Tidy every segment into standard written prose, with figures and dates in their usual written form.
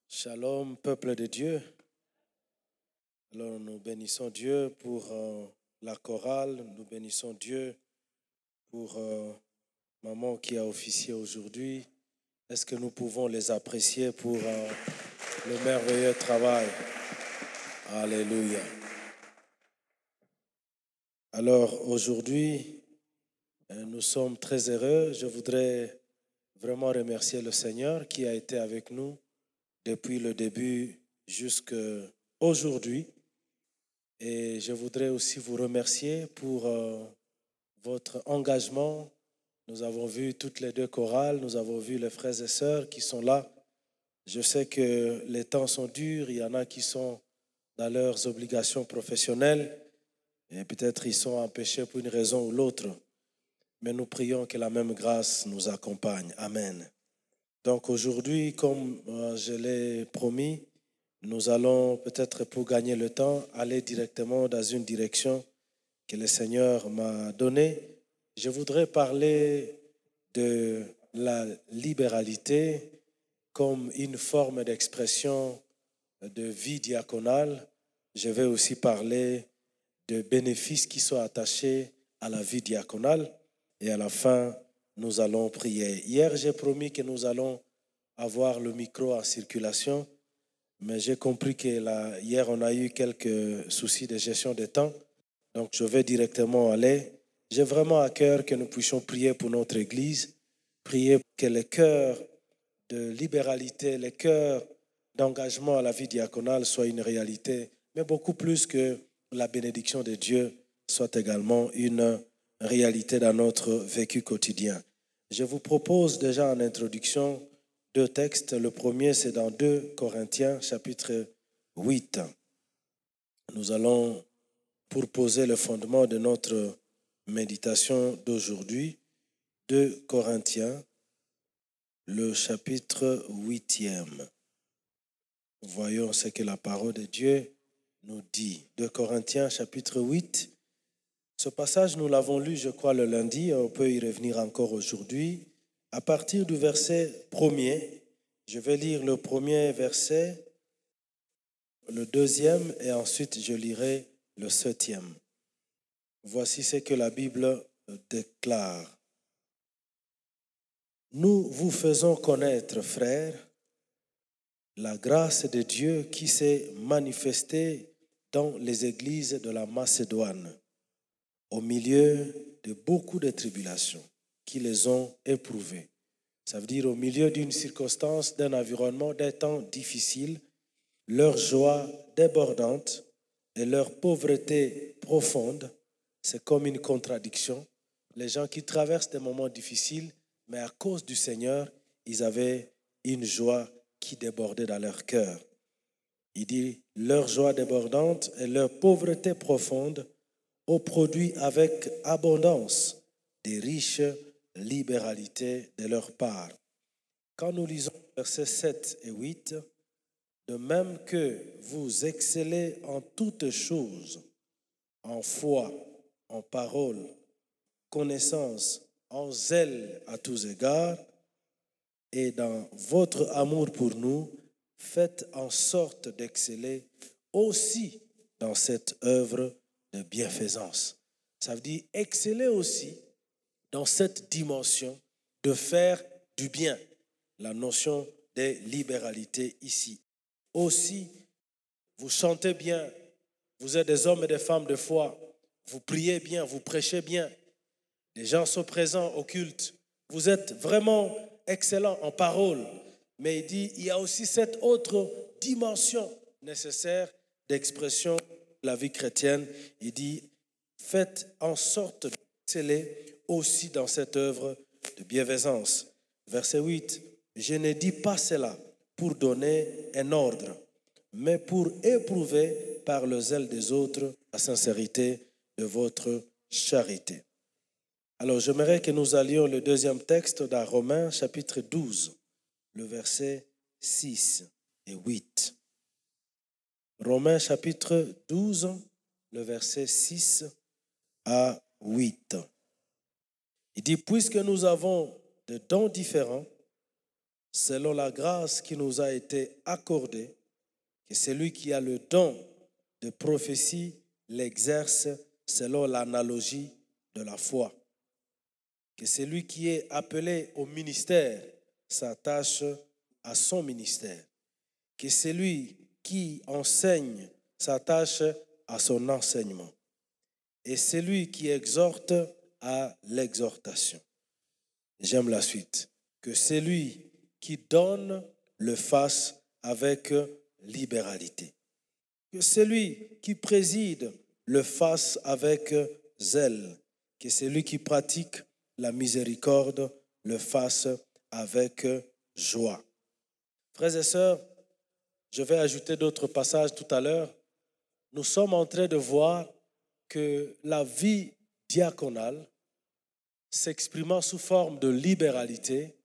Shalom, peuple de Dieu. Alors nous bénissons Dieu pour la chorale, nous bénissons Dieu pour maman qui a officié aujourd'hui. Est-ce que nous pouvons les apprécier pour le merveilleux travail? Alléluia. Alors aujourd'hui, nous sommes très heureux. Je voudrais vraiment remercier le Seigneur qui a été avec nous depuis le début jusqu'à aujourd'hui. Et je voudrais aussi vous remercier pour votre engagement. Nous avons vu toutes les deux chorales, nous avons vu les frères et sœurs qui sont là. Je sais que les temps sont durs, il y en a qui sont dans leurs obligations professionnelles et peut-être ils sont empêchés pour une raison ou l'autre. Mais nous prions que la même grâce nous accompagne. Amen. Donc aujourd'hui, comme je l'ai promis, nous allons peut-être pour gagner le temps aller directement dans une direction que le Seigneur m'a donnée. Je voudrais parler de la libéralité comme une forme d'expression de vie diaconale. Je vais aussi parler de bénéfices qui sont attachés à la vie diaconale. Et à la fin, nous allons prier. Hier, j'ai promis que nous allons avoir le micro en circulation. Mais j'ai compris que hier, on a eu quelques soucis de gestion de temps. Donc, je vais directement aller. J'ai vraiment à cœur que nous puissions prier pour notre Église, prier que les cœurs de libéralité, les cœurs d'engagement à la vie diaconale soient une réalité, mais beaucoup plus que la bénédiction de Dieu soit également une réalité dans notre vécu quotidien. Je vous propose déjà en introduction deux textes. Le premier, c'est dans 2 Corinthiens, chapitre 8. Nous allons, pour poser le fondement de notre méditation d'aujourd'hui, 2 Corinthiens, le chapitre 8e. Voyons ce que la parole de Dieu nous dit. 2 Corinthiens, chapitre 8. Ce passage, nous l'avons lu, je crois, le lundi. On peut y revenir encore aujourd'hui. À partir du verset 1er, je vais lire le premier verset, le deuxième, et ensuite je lirai le 7e. Voici ce que la Bible déclare. Nous vous faisons connaître, frères, la grâce de Dieu qui s'est manifestée dans les églises de la Macédoine, au milieu de beaucoup de tribulations qui les ont éprouvées. Ça veut dire au milieu d'une circonstance, d'un environnement, d'un temps difficile, leur joie débordante et leur pauvreté profonde, c'est comme une contradiction. Les gens qui traversent des moments difficiles, mais à cause du Seigneur, ils avaient une joie qui débordait dans leur cœur. Il dit, leur joie débordante et leur pauvreté profonde ont produit avec abondance des riches libéralités de leur part. Quand nous lisons versets 7 et 8, de même que vous excellez en toutes choses, en foi, en parole, connaissance, en zèle à tous égards, et dans votre amour pour nous, faites en sorte d'exceller aussi dans cette œuvre de bienfaisance. Ça veut dire exceller aussi dans cette dimension de faire du bien. La notion de libéralité ici. Aussi, vous chantez bien, vous êtes des hommes et des femmes de foi, vous priez bien, vous prêchez bien, les gens sont présents au culte, vous êtes vraiment excellents en parole, mais il dit, il y a aussi cette autre dimension nécessaire d'expression de la vie chrétienne. Il dit, faites en sorte d'exceller aussi dans cette œuvre de bienfaisance. Verset 8, je ne dis pas cela pour donner un ordre, mais pour éprouver par le zèle des autres la sincérité de votre charité. Alors, j'aimerais que nous allions le deuxième texte dans Romains, chapitre 12, le verset 6 et 8. Romains, chapitre 12, le verset 6 à 8. Il dit, puisque nous avons des dons différents, selon la grâce qui nous a été accordée, que celui qui a le don de prophétie l'exerce selon l'analogie de la foi. Que celui qui est appelé au ministère s'attache à son ministère. Que celui qui enseigne s'attache à son enseignement. Et celui qui exhorte à l'exhortation. J'aime la suite. Que celui qui donne le fasse avec libéralité. Que celui qui préside le fasse avec zèle. Que celui qui pratique la miséricorde le fasse avec joie. Frères et sœurs, je vais ajouter d'autres passages tout à l'heure. Nous sommes en train de voir que la vie diaconale, s'exprimant sous forme de libéralité,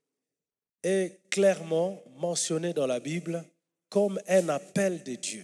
est clairement mentionnée dans la Bible comme un appel de Dieu.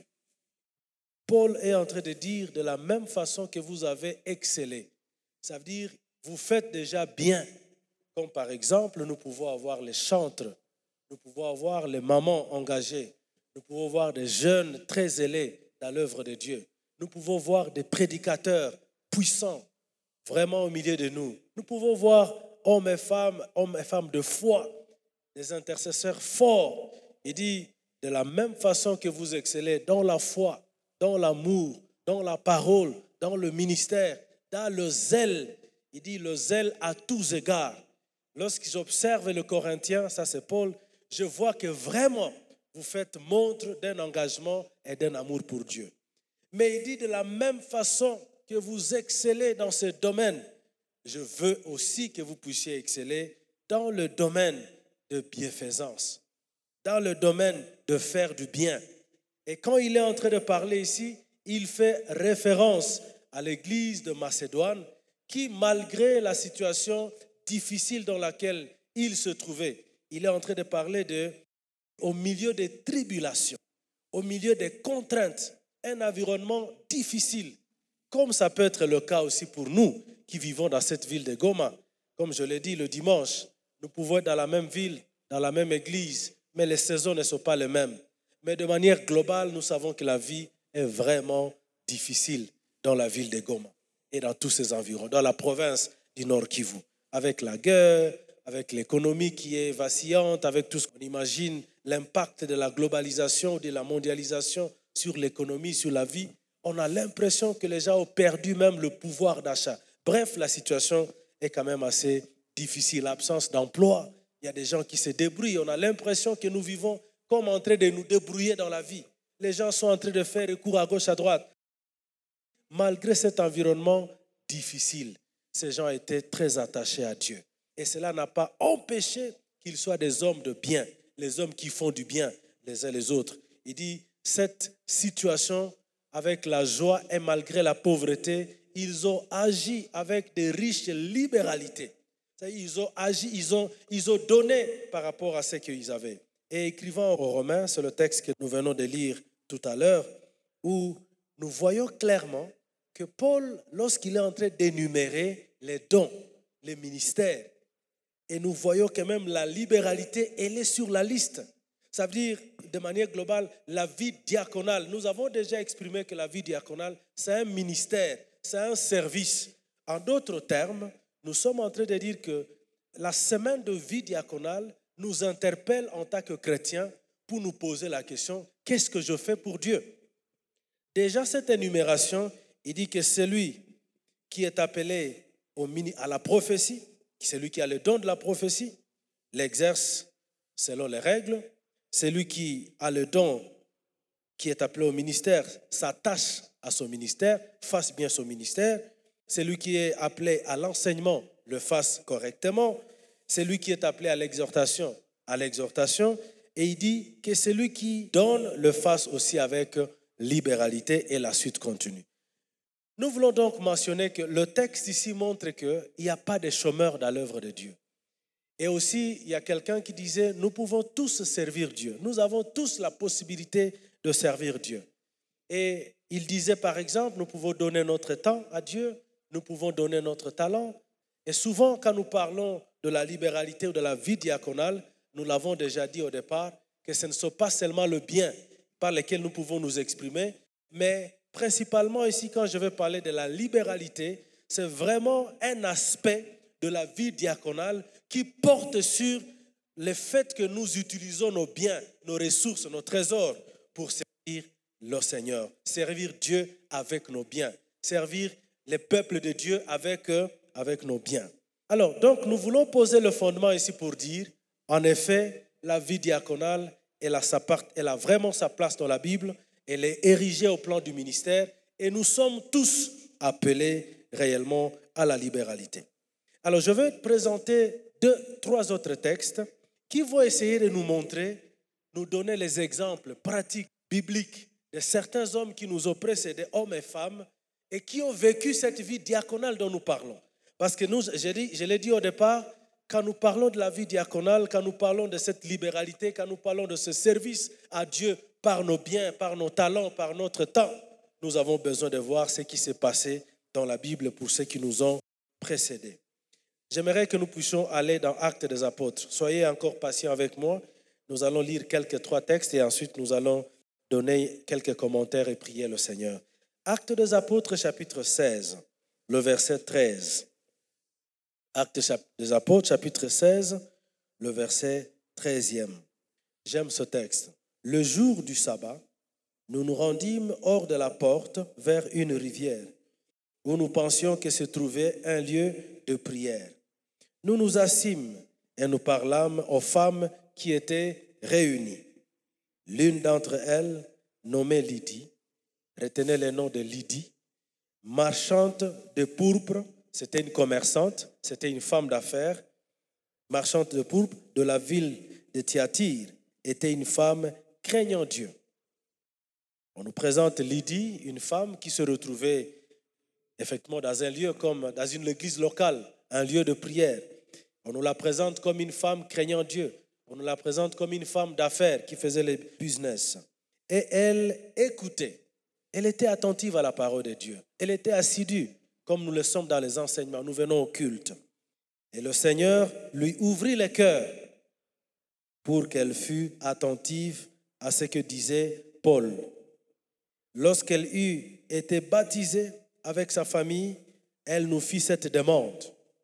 Paul est en train de dire de la même façon que vous avez excellé. Ça veut dire, vous faites déjà bien. Comme par exemple, nous pouvons avoir les chantres, nous pouvons avoir les mamans engagées, nous pouvons voir des jeunes très zélés dans l'œuvre de Dieu. Nous pouvons voir des prédicateurs puissants, vraiment au milieu de nous. Nous pouvons voir hommes et femmes de foi, des intercesseurs forts. Il dit, de la même façon que vous excellez dans la foi, dans l'amour, dans la parole, dans le ministère, dans le zèle. Il dit le zèle à tous égards. Lorsque j'observe le Corinthien, ça c'est Paul, je vois que vraiment vous faites montre d'un engagement et d'un amour pour Dieu. Mais il dit de la même façon que vous excellez dans ce domaine, je veux aussi que vous puissiez exceller dans le domaine de bienfaisance, dans le domaine de faire du bien. Et quand il est en train de parler ici, il fait référence à l'église de Macédoine qui, malgré la situation difficile dans laquelle il se trouvait, il est en train de parler au milieu des tribulations, au milieu des contraintes, un environnement difficile, comme ça peut être le cas aussi pour nous qui vivons dans cette ville de Goma. Comme je l'ai dit le dimanche, nous pouvons être dans la même ville, dans la même église, mais les saisons ne sont pas les mêmes. Mais de manière globale, nous savons que la vie est vraiment difficile dans la ville de Goma et dans tous ses environs, dans la province du Nord Kivu, avec la guerre, avec l'économie qui est vacillante, avec tout ce qu'on imagine, l'impact de la globalisation, de la mondialisation sur l'économie, sur la vie. On a l'impression que les gens ont perdu même le pouvoir d'achat. Bref, la situation est quand même assez difficile. L'absence d'emploi, il y a des gens qui se débrouillent. On a l'impression que nous vivons comme en train de nous débrouiller dans la vie. Les gens sont en train de faire recours à gauche, à droite. Malgré cet environnement difficile, ces gens étaient très attachés à Dieu. Et cela n'a pas empêché qu'ils soient des hommes de bien, les hommes qui font du bien les uns les autres. Il dit, cette situation avec la joie et malgré la pauvreté, ils ont agi avec de riches libéralités. Ils ont agi, ils ont donné par rapport à ce qu'ils avaient. Et écrivant aux Romains, c'est le texte que nous venons de lire tout à l'heure, où nous voyons clairement que Paul, lorsqu'il est en train d'énumérer les dons, les ministères, et nous voyons que même la libéralité, elle est sur la liste. Ça veut dire, de manière globale, la vie diaconale. Nous avons déjà exprimé que la vie diaconale, c'est un ministère, c'est un service. En d'autres termes, nous sommes en train de dire que la semaine de vie diaconale nous interpelle en tant que chrétiens pour nous poser la question, qu'est-ce que je fais pour Dieu? Déjà, cette énumération, il dit que celui qui est appelé à la prophétie, celui qui a le don de la prophétie, l'exerce selon les règles. Celui qui a le don, qui est appelé au ministère, s'attache à son ministère, fasse bien son ministère. Celui qui est appelé à l'enseignement, le fasse correctement. Celui qui est appelé à l'exhortation. Et il dit que celui qui donne, le fasse aussi avec libéralité, et la suite continue. Nous voulons donc mentionner que le texte ici montre qu'il n'y a pas de chômeurs dans l'œuvre de Dieu. Et aussi, il y a quelqu'un qui disait, nous pouvons tous servir Dieu. Nous avons tous la possibilité de servir Dieu. Et il disait, par exemple, nous pouvons donner notre temps à Dieu, nous pouvons donner notre talent. Et souvent, quand nous parlons de la libéralité ou de la vie diaconale, nous l'avons déjà dit au départ, que ce ne sont pas seulement le bien par lequel nous pouvons nous exprimer, mais principalement ici, quand je vais parler de la libéralité, c'est vraiment un aspect de la vie diaconale qui porte sur le fait que nous utilisons nos biens, nos ressources, nos trésors pour servir le Seigneur, servir Dieu avec nos biens, servir les peuples de Dieu avec nos biens. Alors, donc, nous voulons poser le fondement ici pour dire, en effet, la vie diaconale, elle a vraiment sa place dans la Bible, elle est érigée au plan du ministère et nous sommes tous appelés réellement à la libéralité. Alors, je vais présenter 3 autres textes qui vont essayer de nous montrer, nous donner les exemples pratiques, bibliques de certains hommes qui nous ont précédés, hommes et femmes, et qui ont vécu cette vie diaconale dont nous parlons. Parce que je l'ai dit au départ, quand nous parlons de la vie diaconale, quand nous parlons de cette libéralité, quand nous parlons de ce service à Dieu par nos biens, par nos talents, par notre temps, nous avons besoin de voir ce qui s'est passé dans la Bible pour ceux qui nous ont précédés. J'aimerais que nous puissions aller dans Actes des Apôtres. Soyez encore patients avec moi. Nous allons lire quelques 3 textes et ensuite nous allons donner quelques commentaires et prier le Seigneur. Actes des Apôtres, chapitre 16, le verset 13. Actes des Apôtres, chapitre 16, le verset 13e. J'aime ce texte. Le jour du sabbat, nous nous rendîmes hors de la porte vers une rivière où nous pensions que se trouvait un lieu de prière. Nous nous assîmes et nous parlâmes aux femmes qui étaient réunies. L'une d'entre elles, nommée Lydie, retenez le nom de Lydie, marchande de pourpre, c'était une commerçante, c'était une femme d'affaires, marchande de pourpre de la ville de Thyatire, était une femme craignant Dieu. On nous présente Lydie, une femme qui se retrouvait effectivement dans un lieu comme dans une église locale, un lieu de prière. On nous la présente comme une femme craignant Dieu. On nous la présente comme une femme d'affaires qui faisait le business. Et elle écoutait. Elle était attentive à la parole de Dieu. Elle était assidue, comme nous le sommes dans les enseignements. Nous venons au culte. Et le Seigneur lui ouvrit le cœur pour qu'elle fût attentive à ce que disait Paul. Lorsqu'elle eut été baptisée avec sa famille, elle nous fit cette demande.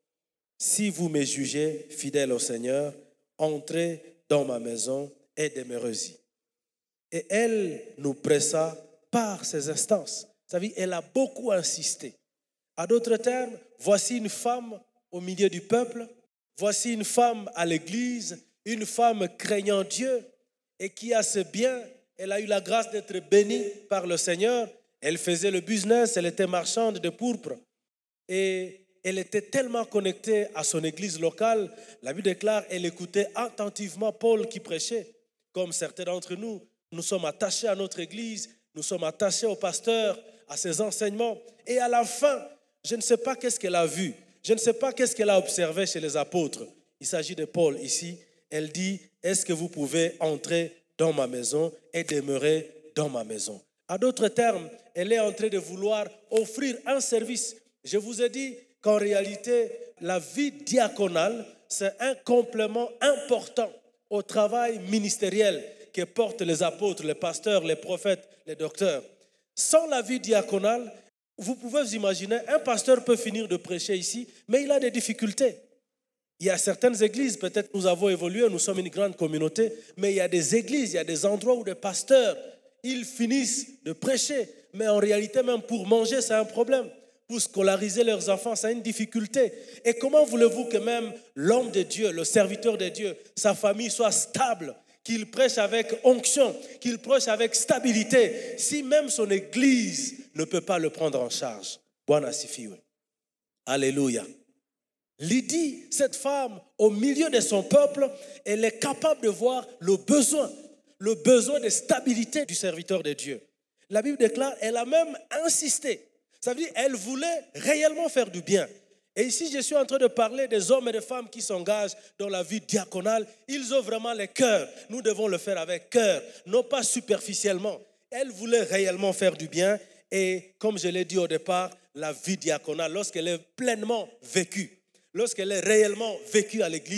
Si vous me jugez fidèle au Seigneur, entrez dans ma maison et demeurez-y. Et elle nous pressa par ses instances. Vous savez, elle a beaucoup insisté. À d'autres termes, voici une femme au milieu du peuple, voici une femme à l'église, une femme craignant Dieu et qui a ce bien. Elle a eu la grâce d'être bénie par le Seigneur. Elle faisait le business, elle était marchande de pourpre. Et elle était tellement connectée à son église locale. La Bible déclare, elle écoutait attentivement Paul qui prêchait. Comme certains d'entre nous, nous sommes attachés à notre église, nous sommes attachés au pasteur, à ses enseignements. Et à la fin, je ne sais pas qu'est-ce qu'elle a vu. Je ne sais pas qu'est-ce qu'elle a observé chez les apôtres. Il s'agit de Paul ici. Elle dit, est-ce que vous pouvez entrer dans ma maison et demeurer dans ma maison? À d'autres termes, elle est en train de vouloir offrir un service. Je vous ai dit qu'en réalité, la vie diaconale, c'est un complément important au travail ministériel que portent les apôtres, les pasteurs, les prophètes, les docteurs. Sans la vie diaconale, vous pouvez vous imaginer, un pasteur peut finir de prêcher ici, mais il a des difficultés. Il y a certaines églises, peut-être nous avons évolué, nous sommes une grande communauté, mais il y a des églises, il y a des endroits où des pasteurs, ils finissent de prêcher, mais en réalité, même pour manger, c'est un problème. Pour scolariser leurs enfants, c'est une difficulté. Et comment voulez-vous que même l'homme de Dieu, le serviteur de Dieu, sa famille soit stable, qu'il prêche avec onction, qu'il prêche avec stabilité, si même son église ne peut pas le prendre en charge? Bwana sifiwe. Alléluia. Lydie, cette femme, au milieu de son peuple, elle est capable de voir le besoin de stabilité du serviteur de Dieu. La Bible déclare, elle a même insisté. Ça veut dire qu'elle voulait réellement faire du bien. Et ici, je suis en train de parler des hommes et des femmes qui s'engagent dans la vie diaconale. Ils ont vraiment le cœur. Nous devons le faire avec cœur, non pas superficiellement. Elle voulait réellement faire du bien. Et comme je l'ai dit au départ, la vie diaconale, lorsqu'elle est pleinement vécue, lorsqu'elle est réellement vécue à l'église,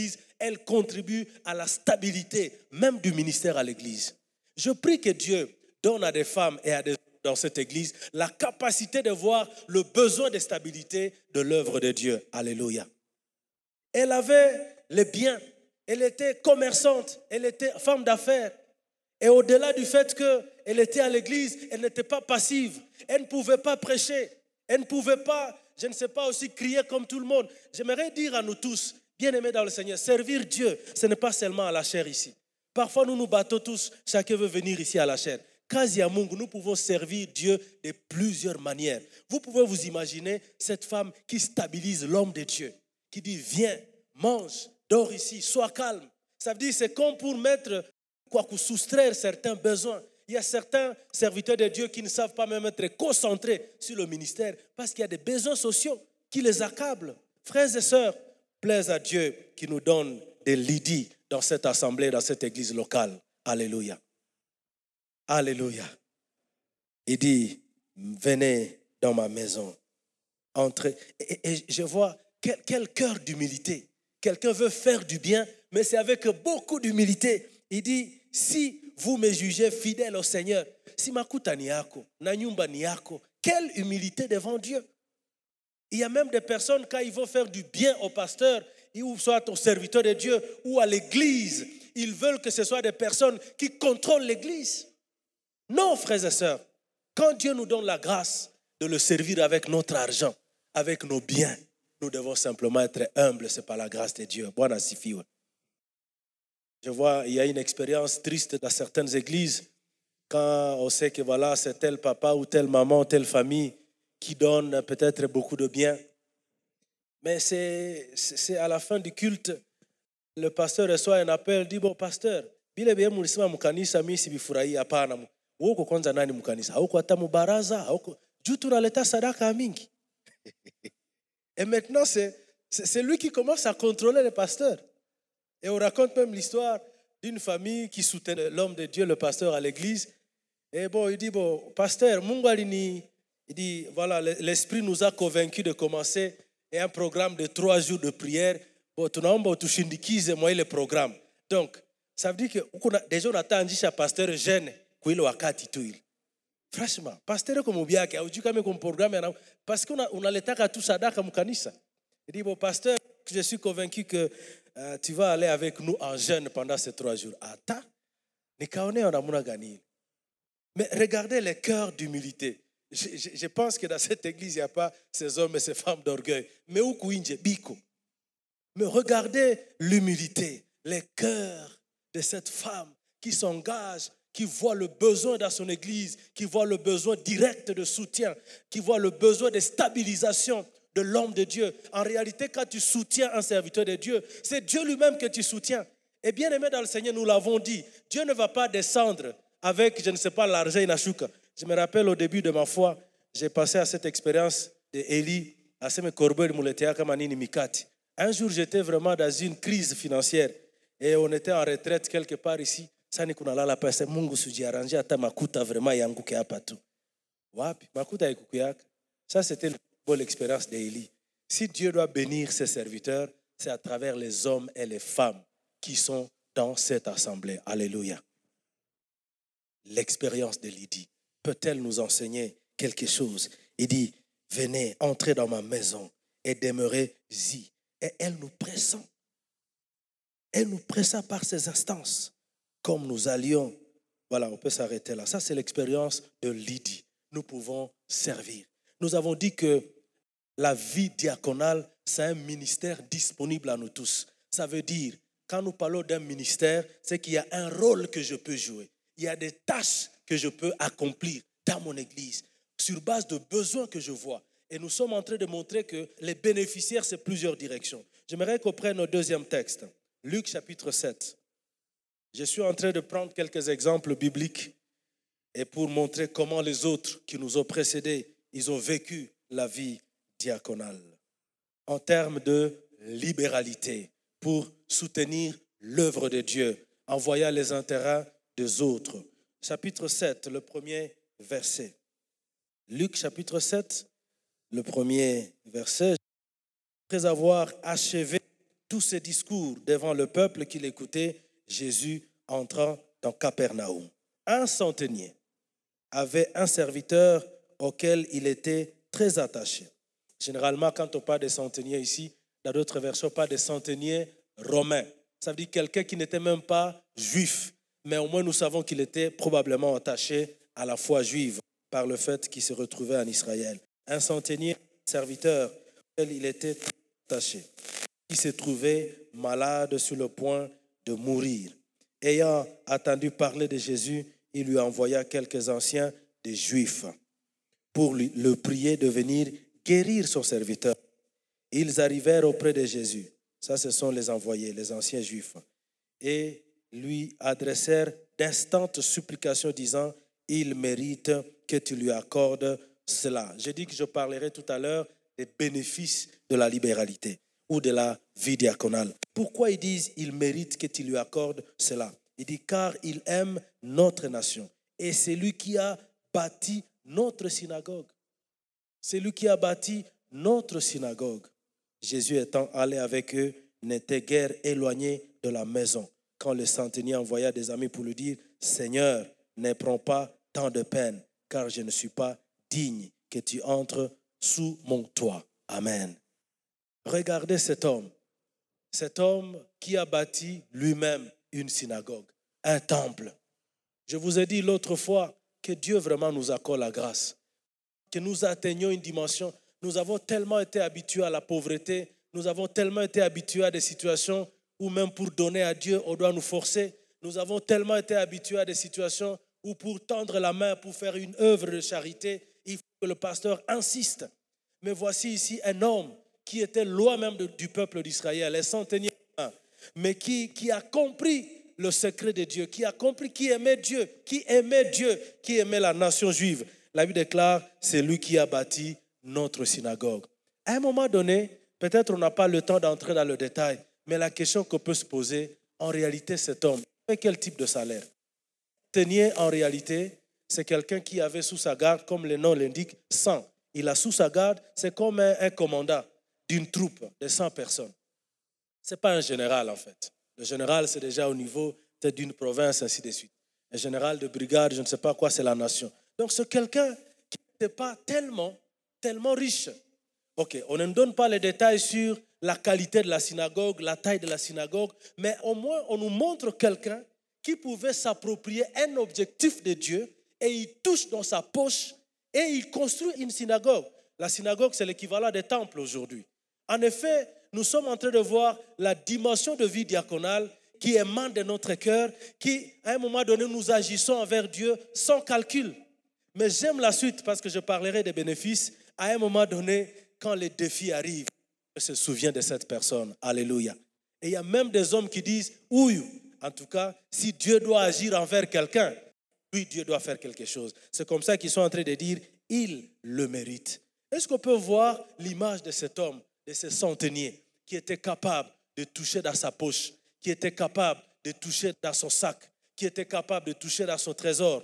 elle contribue à la stabilité même du ministère à l'Église. Je prie que Dieu donne à des femmes et à des hommes dans cette Église la capacité de voir le besoin de stabilité de l'œuvre de Dieu. Alléluia. Elle avait les biens, elle était commerçante, elle était femme d'affaires. Et au-delà du fait qu'elle était à l'église, elle n'était pas passive. Elle ne pouvait pas prêcher. Elle ne pouvait pas, je ne sais pas, aussi crier comme tout le monde. J'aimerais dire à nous tous, bien-aimés dans le Seigneur, servir Dieu, ce n'est pas seulement à la chair ici. Parfois, nous nous battons tous, chacun veut venir ici à la chair. Kazi ya Mungu, nous pouvons servir Dieu de plusieurs manières. Vous pouvez vous imaginer cette femme qui stabilise l'homme de Dieu, qui dit, viens, mange, dors ici, sois calme. Ça veut dire, c'est comme pour mettre... Pour soustraire certains besoins. Il y a certains serviteurs de Dieu qui ne savent pas même être concentrés sur le ministère parce qu'il y a des besoins sociaux qui les accablent. Frères et sœurs, plaise à Dieu qui nous donne des Lydie dans cette assemblée, dans cette église locale. Alléluia. Alléluia. Il dit, venez dans ma maison. Entrez. Et je vois quel cœur d'humilité. Quelqu'un veut faire du bien, mais c'est avec beaucoup d'humilité. Il dit, si vous me jugez fidèle au Seigneur, si makuta ni yako, na nyumba ni yako, quelle humilité devant Dieu. Il y a même des personnes, quand ils vont faire du bien au pasteur, ou soit au serviteur de Dieu, ou à l'église, ils veulent que ce soit des personnes qui contrôlent l'église. Non, frères et sœurs, quand Dieu nous donne la grâce de le servir avec notre argent, avec nos biens, nous devons simplement être humbles, c'est par la grâce de Dieu. Bwana asifiwe. Je vois, il y a une expérience triste dans certaines églises quand on sait que voilà, c'est tel papa ou telle maman, telle famille qui donne peut-être beaucoup de biens. Mais c'est à la fin du culte, le pasteur reçoit un appel, dit, bon pasteur, bile bie mulisema mkanisa mimi sibifurahia hapana. Uko kwanza nani mkanisa? Hauko hata mubaraza, hauko juu tunaleta sadaka mingi. Et maintenant c'est lui qui commence à contrôler le pasteur. Et on raconte même l'histoire d'une famille qui soutenait l'homme de Dieu, le pasteur à l'église. Et bon, il dit, bon, pasteur, Mungu alini, il dit, voilà, l'Esprit nous a convaincus de commencer un programme de 3 jours de prière. Bon, tunaomba utushindikize mwa ile programme. Donc, ça veut dire que déjà on attendisha pasteur jeune kwa ile wakati tu ile. Franchement, pasteur comme biake, au kama comme programme parce qu'on unaletaka tu sadaka mkanisa. Il dit, bon, pasteur, je suis convaincu que tu vas aller avec nous en jeûne pendant ces 3 jours. Attends, mais regardez les cœurs d'humilité. Je pense que dans cette église, il n'y a pas ces hommes et ces femmes d'orgueil. Mais regardez l'humilité, les cœurs de cette femme qui s'engage, qui voit le besoin dans son église, qui voit le besoin direct de soutien, qui voit le besoin de stabilisation de l'homme de Dieu. En réalité, quand tu soutiens un serviteur de Dieu, c'est Dieu lui-même que tu soutiens. Et bien aimé dans le Seigneur, nous l'avons dit, Dieu ne va pas descendre avec, je ne sais pas, l'argent inashuka. Je me rappelle au début de ma foi, j'ai passé à cette expérience d'Élie, à ce mikati. Un jour, j'étais vraiment dans une crise financière et on était en retraite quelque part ici. Sani kuna lala pesa Mungu sujiaranje hata makuta vraiment yanguke hapa tu. Wapi? Makuta ikukuyaka. Ça c'était une bonne expérience d'Élie. Si Dieu doit bénir ses serviteurs, c'est à travers les hommes et les femmes qui sont dans cette assemblée. Alléluia. L'expérience de Lydie peut-elle nous enseigner quelque chose? Il dit, venez, entrez dans ma maison et demeurez-y. Et elle nous pressa. Elle nous pressa par ses instances. Comme nous allions, voilà, on peut s'arrêter là. Ça, c'est l'expérience de Lydie. Nous pouvons servir. Nous avons dit que la vie diaconale, c'est un ministère disponible à nous tous. Ça veut dire, quand nous parlons d'un ministère, c'est qu'il y a un rôle que je peux jouer. Il y a des tâches que je peux accomplir dans mon église, sur base de besoins que je vois. Et nous sommes en train de montrer que les bénéficiaires, c'est plusieurs directions. J'aimerais qu'on prenne notre deuxième texte, Luc chapitre 7. Je suis en train de prendre quelques exemples bibliques et pour montrer comment les autres qui nous ont précédés, ils ont vécu la vie diaconale en termes de libéralité pour soutenir l'œuvre de Dieu en voyant les intérêts des autres. Chapitre 7, le premier verset. Luc chapitre 7, le premier verset. Après avoir achevé tous ces discours devant le peuple qui l'écoutait, Jésus entra dans Capernaum. Un centenier avait un serviteur auquel il était très attaché. Généralement, quand on parle de centenier ici, dans d'autres versions, on parle de centenier romain. Ça veut dire quelqu'un qui n'était même pas juif, mais au moins nous savons qu'il était probablement attaché à la foi juive par le fait qu'il se retrouvait en Israël. Un centenier serviteur auquel il était attaché, qui se trouvait malade sur le point de mourir. Ayant entendu parler de Jésus, il lui envoya quelques anciens des Juifs pour le prier de venir guérir son serviteur. Ils arrivèrent auprès de Jésus. Ça, ce sont les envoyés, les anciens Juifs. Et lui adressèrent d'instantes supplications disant, il mérite que tu lui accordes cela. J'ai dit que je parlerai tout à l'heure des bénéfices de la libéralité ou de la vie diaconale. Pourquoi ils disent il mérite que tu lui accordes cela? Il dit car il aime notre nation et c'est lui qui a bâti notre synagogue. C'est lui qui a bâti notre synagogue. Jésus étant allé avec eux n'était guère éloigné de la maison quand le centenier envoya des amis pour lui dire Seigneur, ne prends pas tant de peine car je ne suis pas digne que tu entres sous mon toit. Amen. Regardez cet homme qui a bâti lui-même une synagogue, un temple. Je vous ai dit l'autre fois que Dieu vraiment nous accorde la grâce, que nous atteignons une dimension. Nous avons tellement été habitués à la pauvreté, nous avons tellement été habitués à des situations où même pour donner à Dieu, on doit nous forcer. Nous avons tellement été habitués à des situations où pour tendre la main, pour faire une œuvre de charité, il faut que le pasteur insiste. Mais voici ici un homme qui était loin même du peuple d'Israël, un centenier, mais qui a compris le secret de Dieu, qui a compris qui aimait Dieu, qui aimait la nation juive. La Bible déclare, c'est lui qui a bâti notre synagogue. À un moment donné, peut-être on n'a pas le temps d'entrer dans le détail, mais la question qu'on peut se poser, en réalité, cet homme, quel type de salaire? Centenier, en réalité, c'est quelqu'un qui avait sous sa garde, comme le nom l'indique, 100. Il a sous sa garde, c'est comme un commandant d'une troupe de 100 personnes. Ce n'est pas un général, en fait. Le général, c'est déjà au niveau d'une province, ainsi de suite. Un général de brigade, je ne sais pas quoi, c'est la nation. Donc, c'est quelqu'un qui n'était pas tellement riche. Ok, on ne donne pas les détails sur la qualité de la synagogue, la taille de la synagogue, mais au moins, on nous montre quelqu'un qui pouvait s'approprier un objectif de Dieu et il touche dans sa poche et il construit une synagogue. La synagogue, c'est l'équivalent des temples aujourd'hui. En effet, nous sommes en train de voir la dimension de vie diaconale qui émane de notre cœur, qui, à un moment donné, nous agissons envers Dieu sans calcul. Mais j'aime la suite parce que je parlerai des bénéfices. À un moment donné, quand les défis arrivent, je se souviens de cette personne. Alléluia. Et il y a même des hommes qui disent, oui, en tout cas, si Dieu doit agir envers quelqu'un, lui, Dieu doit faire quelque chose. C'est comme ça qu'ils sont en train de dire, il le mérite. Est-ce qu'on peut voir l'image de cet homme, de ce centenier, qui était capable de toucher dans sa poche, qui était capable de toucher dans son sac, qui était capable de toucher dans son trésor,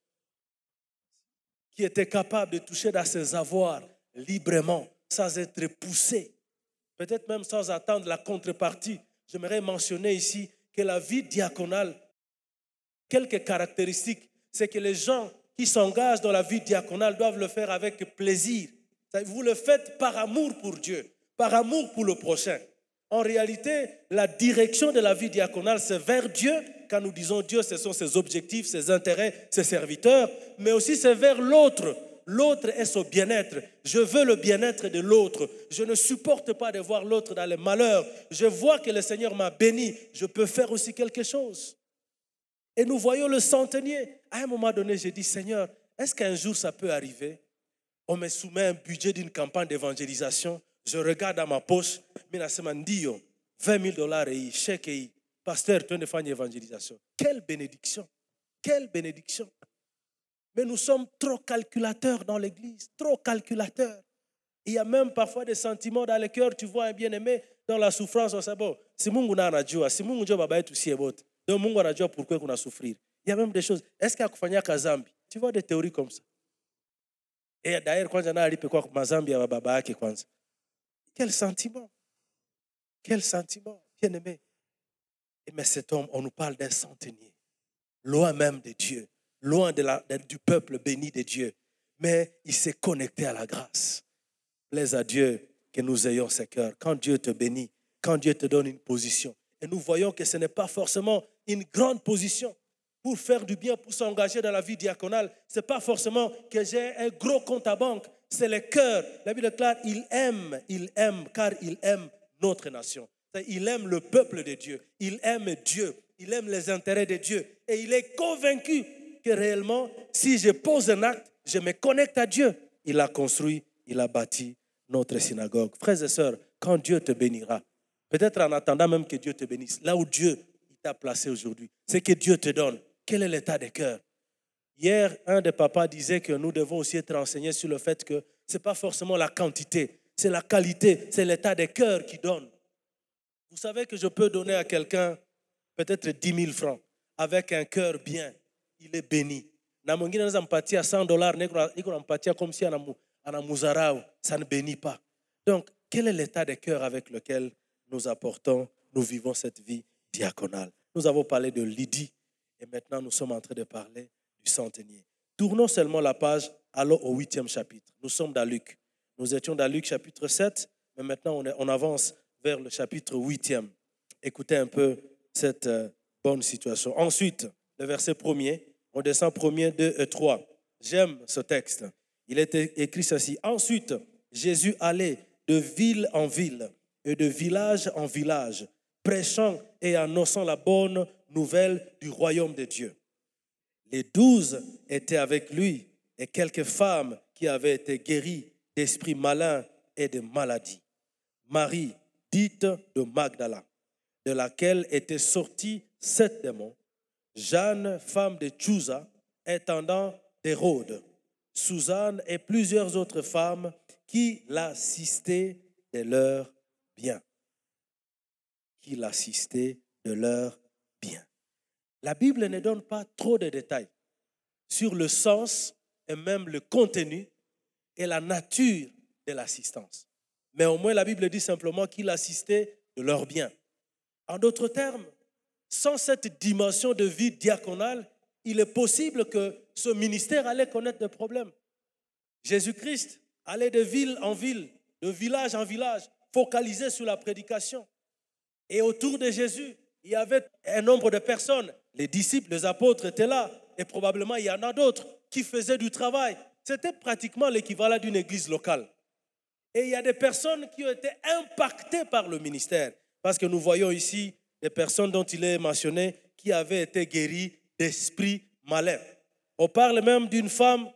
qui était capable de toucher dans ses avoirs librement, sans être poussé, peut-être même sans attendre la contrepartie. J'aimerais mentionner ici que la vie diaconale, quelques caractéristiques, c'est que les gens qui s'engagent dans la vie diaconale doivent le faire avec plaisir. Vous le faites par amour pour Dieu, par amour pour le prochain. En réalité, la direction de la vie diaconale, c'est vers Dieu. Quand nous disons Dieu, ce sont ses objectifs, ses intérêts, ses serviteurs, mais aussi c'est vers l'autre. L'autre est son bien-être. Je veux le bien-être de l'autre. Je ne supporte pas de voir l'autre dans le malheur. Je vois que le Seigneur m'a béni. Je peux faire aussi quelque chose. Et nous voyons le centenier. À un moment donné, j'ai dit, Seigneur, est-ce qu'un jour ça peut arriver? On me soumet un budget d'une campagne d'évangélisation. Je regarde dans ma poche, mais la semaine dit, $20,000 et chèque et pasteur, tu veux faire une évangélisation. Quelle bénédiction! Quelle bénédiction! Mais nous sommes trop calculateurs dans l'église, trop calculateurs. Il y a même parfois des sentiments dans le cœur. Tu vois un bien-aimé dans la souffrance, on sait bon, si Mungu na anajua, si Mungu ndio baba yetu sie wote. Donc Mungu anajua pourquoi qu'on a souffrir. Il y a même des choses. Est-ce qu'il y a kufanya kazambi? Tu vois des théories comme ça. Et d'ailleurs, quand on a alipe kwa mazambi ya baba yake kwanza. Quel sentiment! Quel sentiment! Bien-aimé. Mais cet homme, on nous parle d'un centenier, loin même de Dieu, loin du peuple béni de Dieu. Mais il s'est connecté à la grâce. Plaise à Dieu que nous ayons ce cœur. Quand Dieu te bénit, quand Dieu te donne une position, et nous voyons que ce n'est pas forcément une grande position pour faire du bien, pour s'engager dans la vie diaconale. Ce n'est pas forcément que j'ai un gros compte à banque. C'est le cœur. La Bible déclare, il aime, car il aime notre nation. Il aime le peuple de Dieu. Il aime Dieu. Il aime les intérêts de Dieu. Et il est convaincu que réellement, si je pose un acte, je me connecte à Dieu. Il a construit, il a bâti notre synagogue. Frères et sœurs, quand Dieu te bénira, peut-être en attendant même que Dieu te bénisse, là où Dieu t'a placé aujourd'hui, c'est que Dieu te donne. Quel est l'état des cœurs? Hier, un des papas disait que nous devons aussi être renseignés sur le fait que ce n'est pas forcément la quantité, c'est la qualité, c'est l'état des cœurs qui donne. Vous savez que je peux donner à quelqu'un peut-être 10 000 francs avec un cœur bien, il est béni. Na mwingine anaweza mpatia $100, niko nampatia comme si anamuzarau, ça ne bénit pas. Donc, quel est l'état des cœurs avec lequel nous apportons, nous vivons cette vie diaconale? Nous avons parlé de Lydie et maintenant nous sommes en train de parler du centenier. Tournons seulement la page, allons au 8e chapitre. Nous sommes dans Luc. Nous étions dans Luc chapitre 7, mais maintenant on avance vers le chapitre 8e. Écoutez un peu cette bonne situation. Ensuite, le verset 1er, on descend 1er, 2 et 3. J'aime ce texte. Il est écrit ceci. Ensuite, Jésus allait de ville en ville et de village en village, prêchant et annonçant la bonne nouvelle du royaume de Dieu. Les 12 étaient avec lui et quelques femmes qui avaient été guéries d'esprits malins et de maladies. Marie, dite de Magdala, de laquelle étaient sortis 7 démons. Jeanne, femme de Chuza, intendant d'Hérode. Suzanne et plusieurs autres femmes qui l'assistaient de leur bien. Qui l'assistaient de leur bien. La Bible ne donne pas trop de détails sur le sens et même le contenu et la nature de l'assistance. Mais au moins la Bible dit simplement qu'il assistait de leur bien. En d'autres termes, sans cette dimension de vie diaconale, il est possible que ce ministère allait connaître des problèmes. Jésus-Christ allait de ville en ville, de village en village, focalisé sur la prédication. Et autour de Jésus, il y avait un nombre de personnes. Les disciples, les apôtres étaient là. Et probablement, il y en a d'autres qui faisaient du travail. C'était pratiquement l'équivalent d'une église locale. Et il y a des personnes qui ont été impactées par le ministère. Parce que nous voyons ici des personnes dont il est mentionné qui avaient été guéries d'esprits malins. On parle même d'une femme,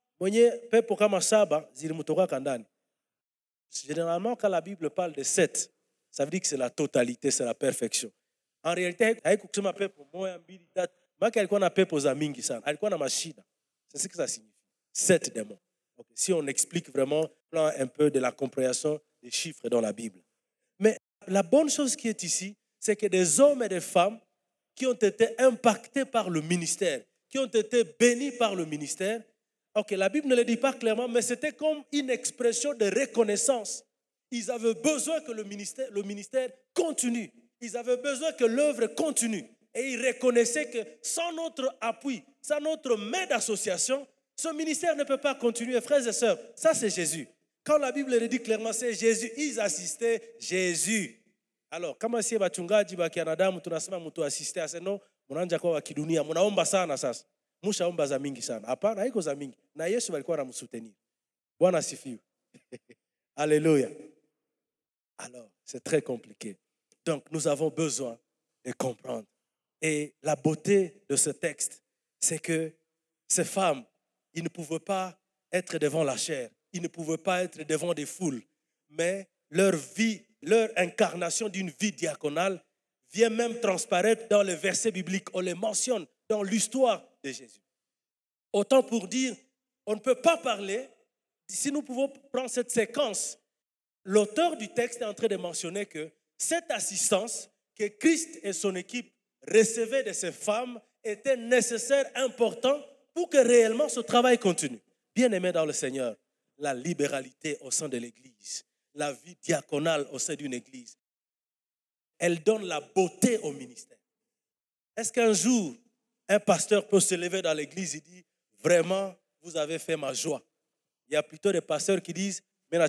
généralement, quand la Bible parle de 7, ça veut dire que c'est la totalité, c'est la perfection. En réalité, c'est ce que ça signifie. 7 démons. Okay. Si on explique vraiment un peu de la compréhension des chiffres dans la Bible. Mais la bonne chose qui est ici, c'est que des hommes et des femmes qui ont été impactés par le ministère, qui ont été bénis par le ministère. Ok, la Bible ne le dit pas clairement, mais c'était comme une expression de reconnaissance. Ils avaient besoin que le ministère continue. Ils avaient besoin que l'œuvre continue. Et ils reconnaissaient que sans notre appui, sans notre main d'association, ce ministère ne peut pas continuer. Frères et sœurs, ça c'est Jésus. Quand la Bible le dit clairement, c'est Jésus. Ils assistaient Jésus. Alors, kama si wachungaji wa kianadamu tunasema mtu assiste aseno, mnaanza kwa kidunia, mnaomba sana sasa. Mushaomba za mingi sana. Hapana, haiko za mingi. Na Yesu alikuwa anamsutenir. Bwana asifiwe. Alléluia. Alors, c'est très compliqué. Donc, nous avons besoin de comprendre. Et la beauté de ce texte, c'est que ces femmes, ils ne pouvaient pas être devant la chair. Ils ne pouvaient pas être devant des foules. Mais leur vie, leur incarnation d'une vie diaconale vient même transparaître dans les versets bibliques. On les mentionne dans l'histoire de Jésus. Autant pour dire, on ne peut pas parler, si nous pouvons prendre cette séquence, l'auteur du texte est en train de mentionner que cette assistance que Christ et son équipe recevaient de ces femmes était nécessaire, important pour que réellement ce travail continue. Bien-aimés dans le Seigneur, la libéralité au sein de l'Église, la vie diaconale au sein d'une Église, elle donne la beauté au ministère. Est-ce qu'un jour, un pasteur peut se lever dans l'église et dire, vraiment, vous avez fait ma joie? Il y a plutôt des pasteurs qui disent,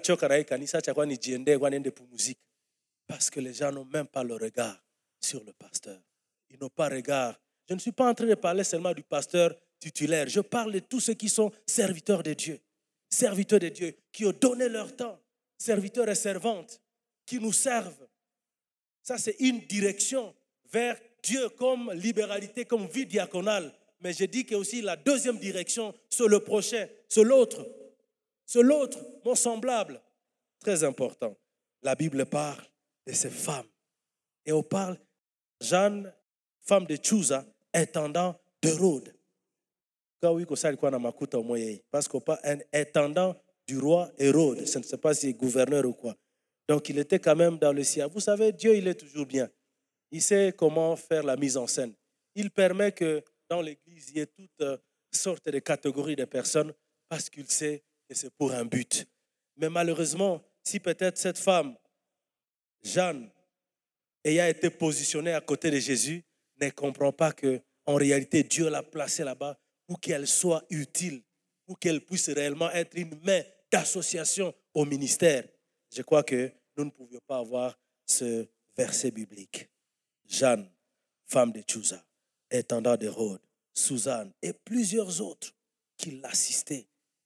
parce que les gens n'ont même pas le regard sur le pasteur. Ils n'ont pas regard. Je ne suis pas en train de parler seulement du pasteur titulaire. Je parle de tous ceux qui sont serviteurs de Dieu. Serviteurs de Dieu, qui ont donné leur temps. Serviteurs et servantes, qui nous servent. Ça, c'est une direction vers Dieu comme libéralité, comme vie diaconale. Mais je dis que aussi la deuxième direction, c'est le prochain, c'est l'autre. C'est l'autre, mon semblable. Très important. La Bible parle de ces femmes. Et on parle, Jeanne, femme de Chuza, intendant d'Hérode. Parce qu'on parle un intendant du roi Hérode. Je ne sais pas si c'est gouverneur ou quoi. Donc il était quand même dans le ciel. Vous savez, Dieu, il est toujours bien. Il sait comment faire la mise en scène. Il permet que dans l'église, il y ait toutes sortes de catégories de personnes parce qu'il sait que c'est pour un but. Mais malheureusement, si peut-être cette femme, Jeanne, ayant été positionnée à côté de Jésus, ne comprend pas qu'en réalité, Dieu l'a placée là-bas pour qu'elle soit utile, pour qu'elle puisse réellement être une main d'association au ministère. Je crois que nous ne pouvions pas avoir ce verset biblique. Jeanne, femme de Chuza, intendant d'Hérode, Suzanne et plusieurs autres qui l'assistaient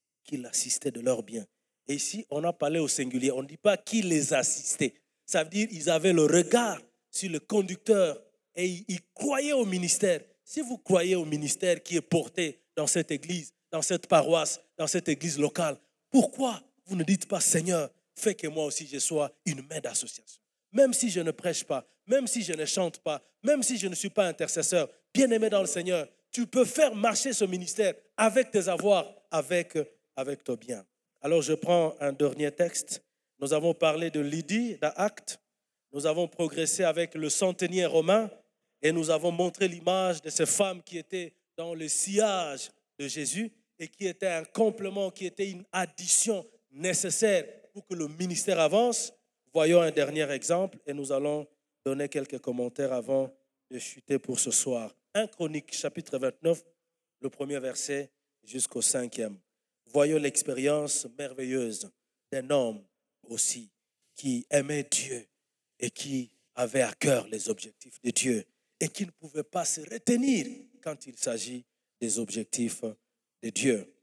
de leur bien. Et ici, on a parlé au singulier. On ne dit pas qui les assistait. Ça veut dire qu'ils avaient le regard sur le conducteur et ils croyaient au ministère. Si vous croyez au ministère qui est porté dans cette église, dans cette paroisse, dans cette église locale, pourquoi vous ne dites pas, Seigneur, fais que moi aussi je sois une main d'association? Même si je ne prêche pas, même si je ne chante pas, même si je ne suis pas intercesseur, bien-aimé dans le Seigneur, tu peux faire marcher ce ministère avec tes avoirs, avec ton bien. Alors je prends un dernier texte. Nous avons parlé de Lydie, d'Actes. Nous avons progressé avec le centenier romain et nous avons montré l'image de ces femmes qui étaient dans le sillage de Jésus et qui étaient un complément, qui était une addition nécessaire pour que le ministère avance. Voyons un dernier exemple et nous allons donner quelques commentaires avant de chuter pour ce soir. 1 Chroniques, chapitre 29, le premier verset jusqu'au 5e. Voyons l'expérience merveilleuse d'un homme aussi qui aimait Dieu et qui avait à cœur les objectifs de Dieu et qui ne pouvait pas se retenir quand il s'agit des objectifs de Dieu.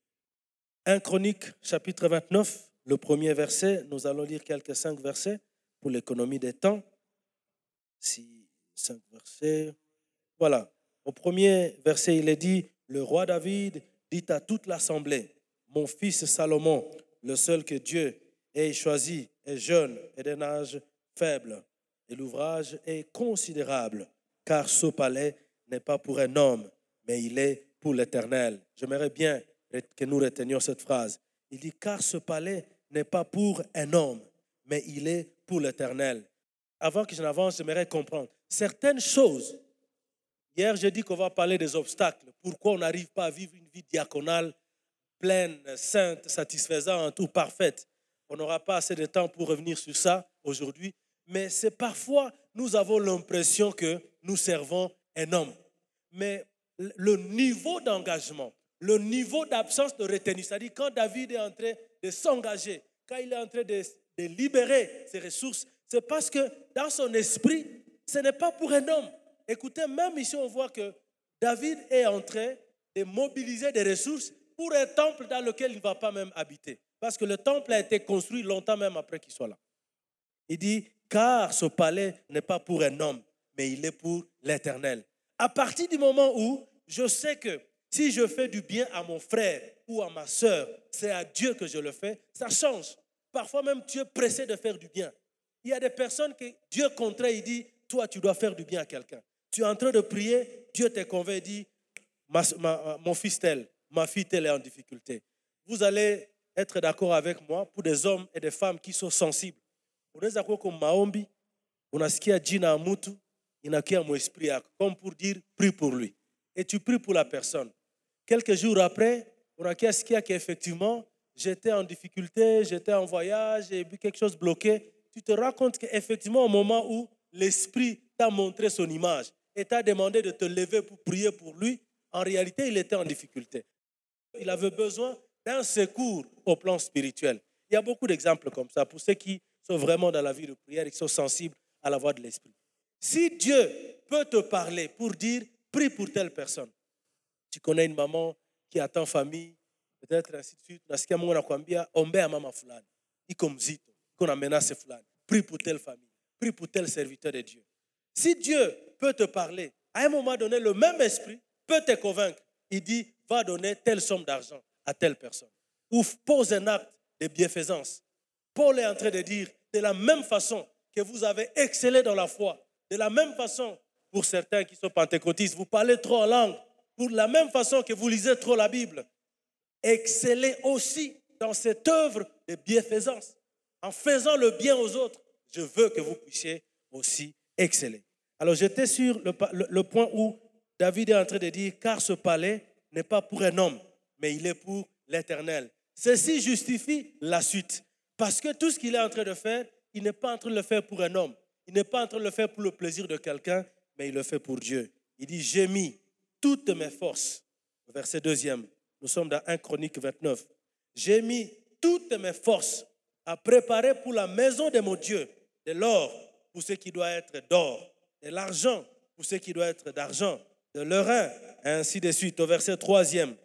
1 Chroniques, chapitre 29, le premier verset, nous allons lire quelques 5 versets pour l'économie des temps. 5 versets. Voilà. Au premier verset, il est dit, le roi David dit à toute l'assemblée, mon fils Salomon, le seul que Dieu ait choisi, est jeune et d'un âge faible, et l'ouvrage est considérable, car ce palais n'est pas pour un homme, mais il est pour l'Éternel. J'aimerais bien que nous retenions cette phrase. Il dit, car ce palais n'est pas pour un homme, mais il est pour l'Éternel. Avant que je n'avance, j'aimerais comprendre certaines choses. Hier, j'ai dit qu'on va parler des obstacles. Pourquoi on n'arrive pas à vivre une vie diaconale pleine, sainte, satisfaisante ou parfaite? On n'aura pas assez de temps pour revenir sur ça aujourd'hui. Mais c'est parfois, nous avons l'impression que nous servons un homme. Mais le niveau d'engagement, le niveau d'absence de retenue, c'est-à-dire quand David est en train de s'engager, quand il est en train de libérer ses ressources, c'est parce que dans son esprit, ce n'est pas pour un homme. Écoutez, même ici, on voit que David est en train de mobiliser des ressources pour un temple dans lequel il ne va pas même habiter. Parce que le temple a été construit longtemps même après qu'il soit là. Il dit, car ce palais n'est pas pour un homme, mais il est pour l'Éternel. À partir du moment où je sais que si je fais du bien à mon frère ou à ma soeur, c'est à Dieu que je le fais, ça change. Parfois même Dieu est pressé de faire du bien. Il y a des personnes que Dieu contraint, il dit, toi tu dois faire du bien à quelqu'un. Tu es en train de prier, Dieu te convainc et dit, mon fils tel, ma fille telle est en difficulté. Vous allez être d'accord avec moi pour des hommes et des femmes qui sont sensibles. Unaweza kuwa kwa maombi, unasikia jina ya mtu, inakia mon esprit yako, comme pour dire, prie pour lui. Et tu pries pour la personne. Quelques jours après, unakia sikia qu'effectivement, j'étais en difficulté, j'étais en voyage, j'ai vu quelque chose bloqué. Tu te rends compte qu'effectivement, au moment où l'Esprit t'a montré son image et t'a demandé de te lever pour prier pour lui, en réalité, il était en difficulté. Il avait besoin d'un secours au plan spirituel. Il y a beaucoup d'exemples comme ça pour ceux qui sont vraiment dans la vie de prière et qui sont sensibles à la voix de l'Esprit. Si Dieu peut te parler pour dire, prie pour telle personne. Tu connais une maman qui attend famille, peut-être ainsi de suite. Nasikia Mungu anakuambia ombea mama fulani, iko mzito, iko na menace fulani. Prie pour telle famille, prie pour tel serviteur de Dieu. Si Dieu peut te parler, à un moment donné, le même esprit peut te convaincre. Il dit, va donner telle somme d'argent à telle personne. Ou pose un acte de bienfaisance. Paul est en train de dire, de la même façon que vous avez excellé dans la foi, de la même façon, pour certains qui sont pentecôtistes, vous parlez trop en langue, pour la même façon que vous lisez trop la Bible, excellez aussi dans cette œuvre de bienfaisance. En faisant le bien aux autres, je veux que vous puissiez aussi exceller. Alors j'étais sur le point où David est en train de dire, car ce palais n'est pas pour un homme, mais il est pour l'Éternel. Ceci justifie la suite. Parce que tout ce qu'il est en train de faire, il n'est pas en train de le faire pour un homme. Il n'est pas en train de le faire pour le plaisir de quelqu'un, mais il le fait pour Dieu. Il dit, j'ai mis toutes mes forces. Verset 2e. Nous sommes dans 1 Chronique 29. J'ai mis toutes mes forces à préparer pour la maison de mon Dieu de l'or pour ce qui doit être d'or, de l'argent pour ce qui doit être d'argent, de l'airain, et ainsi de suite. Au verset 3e.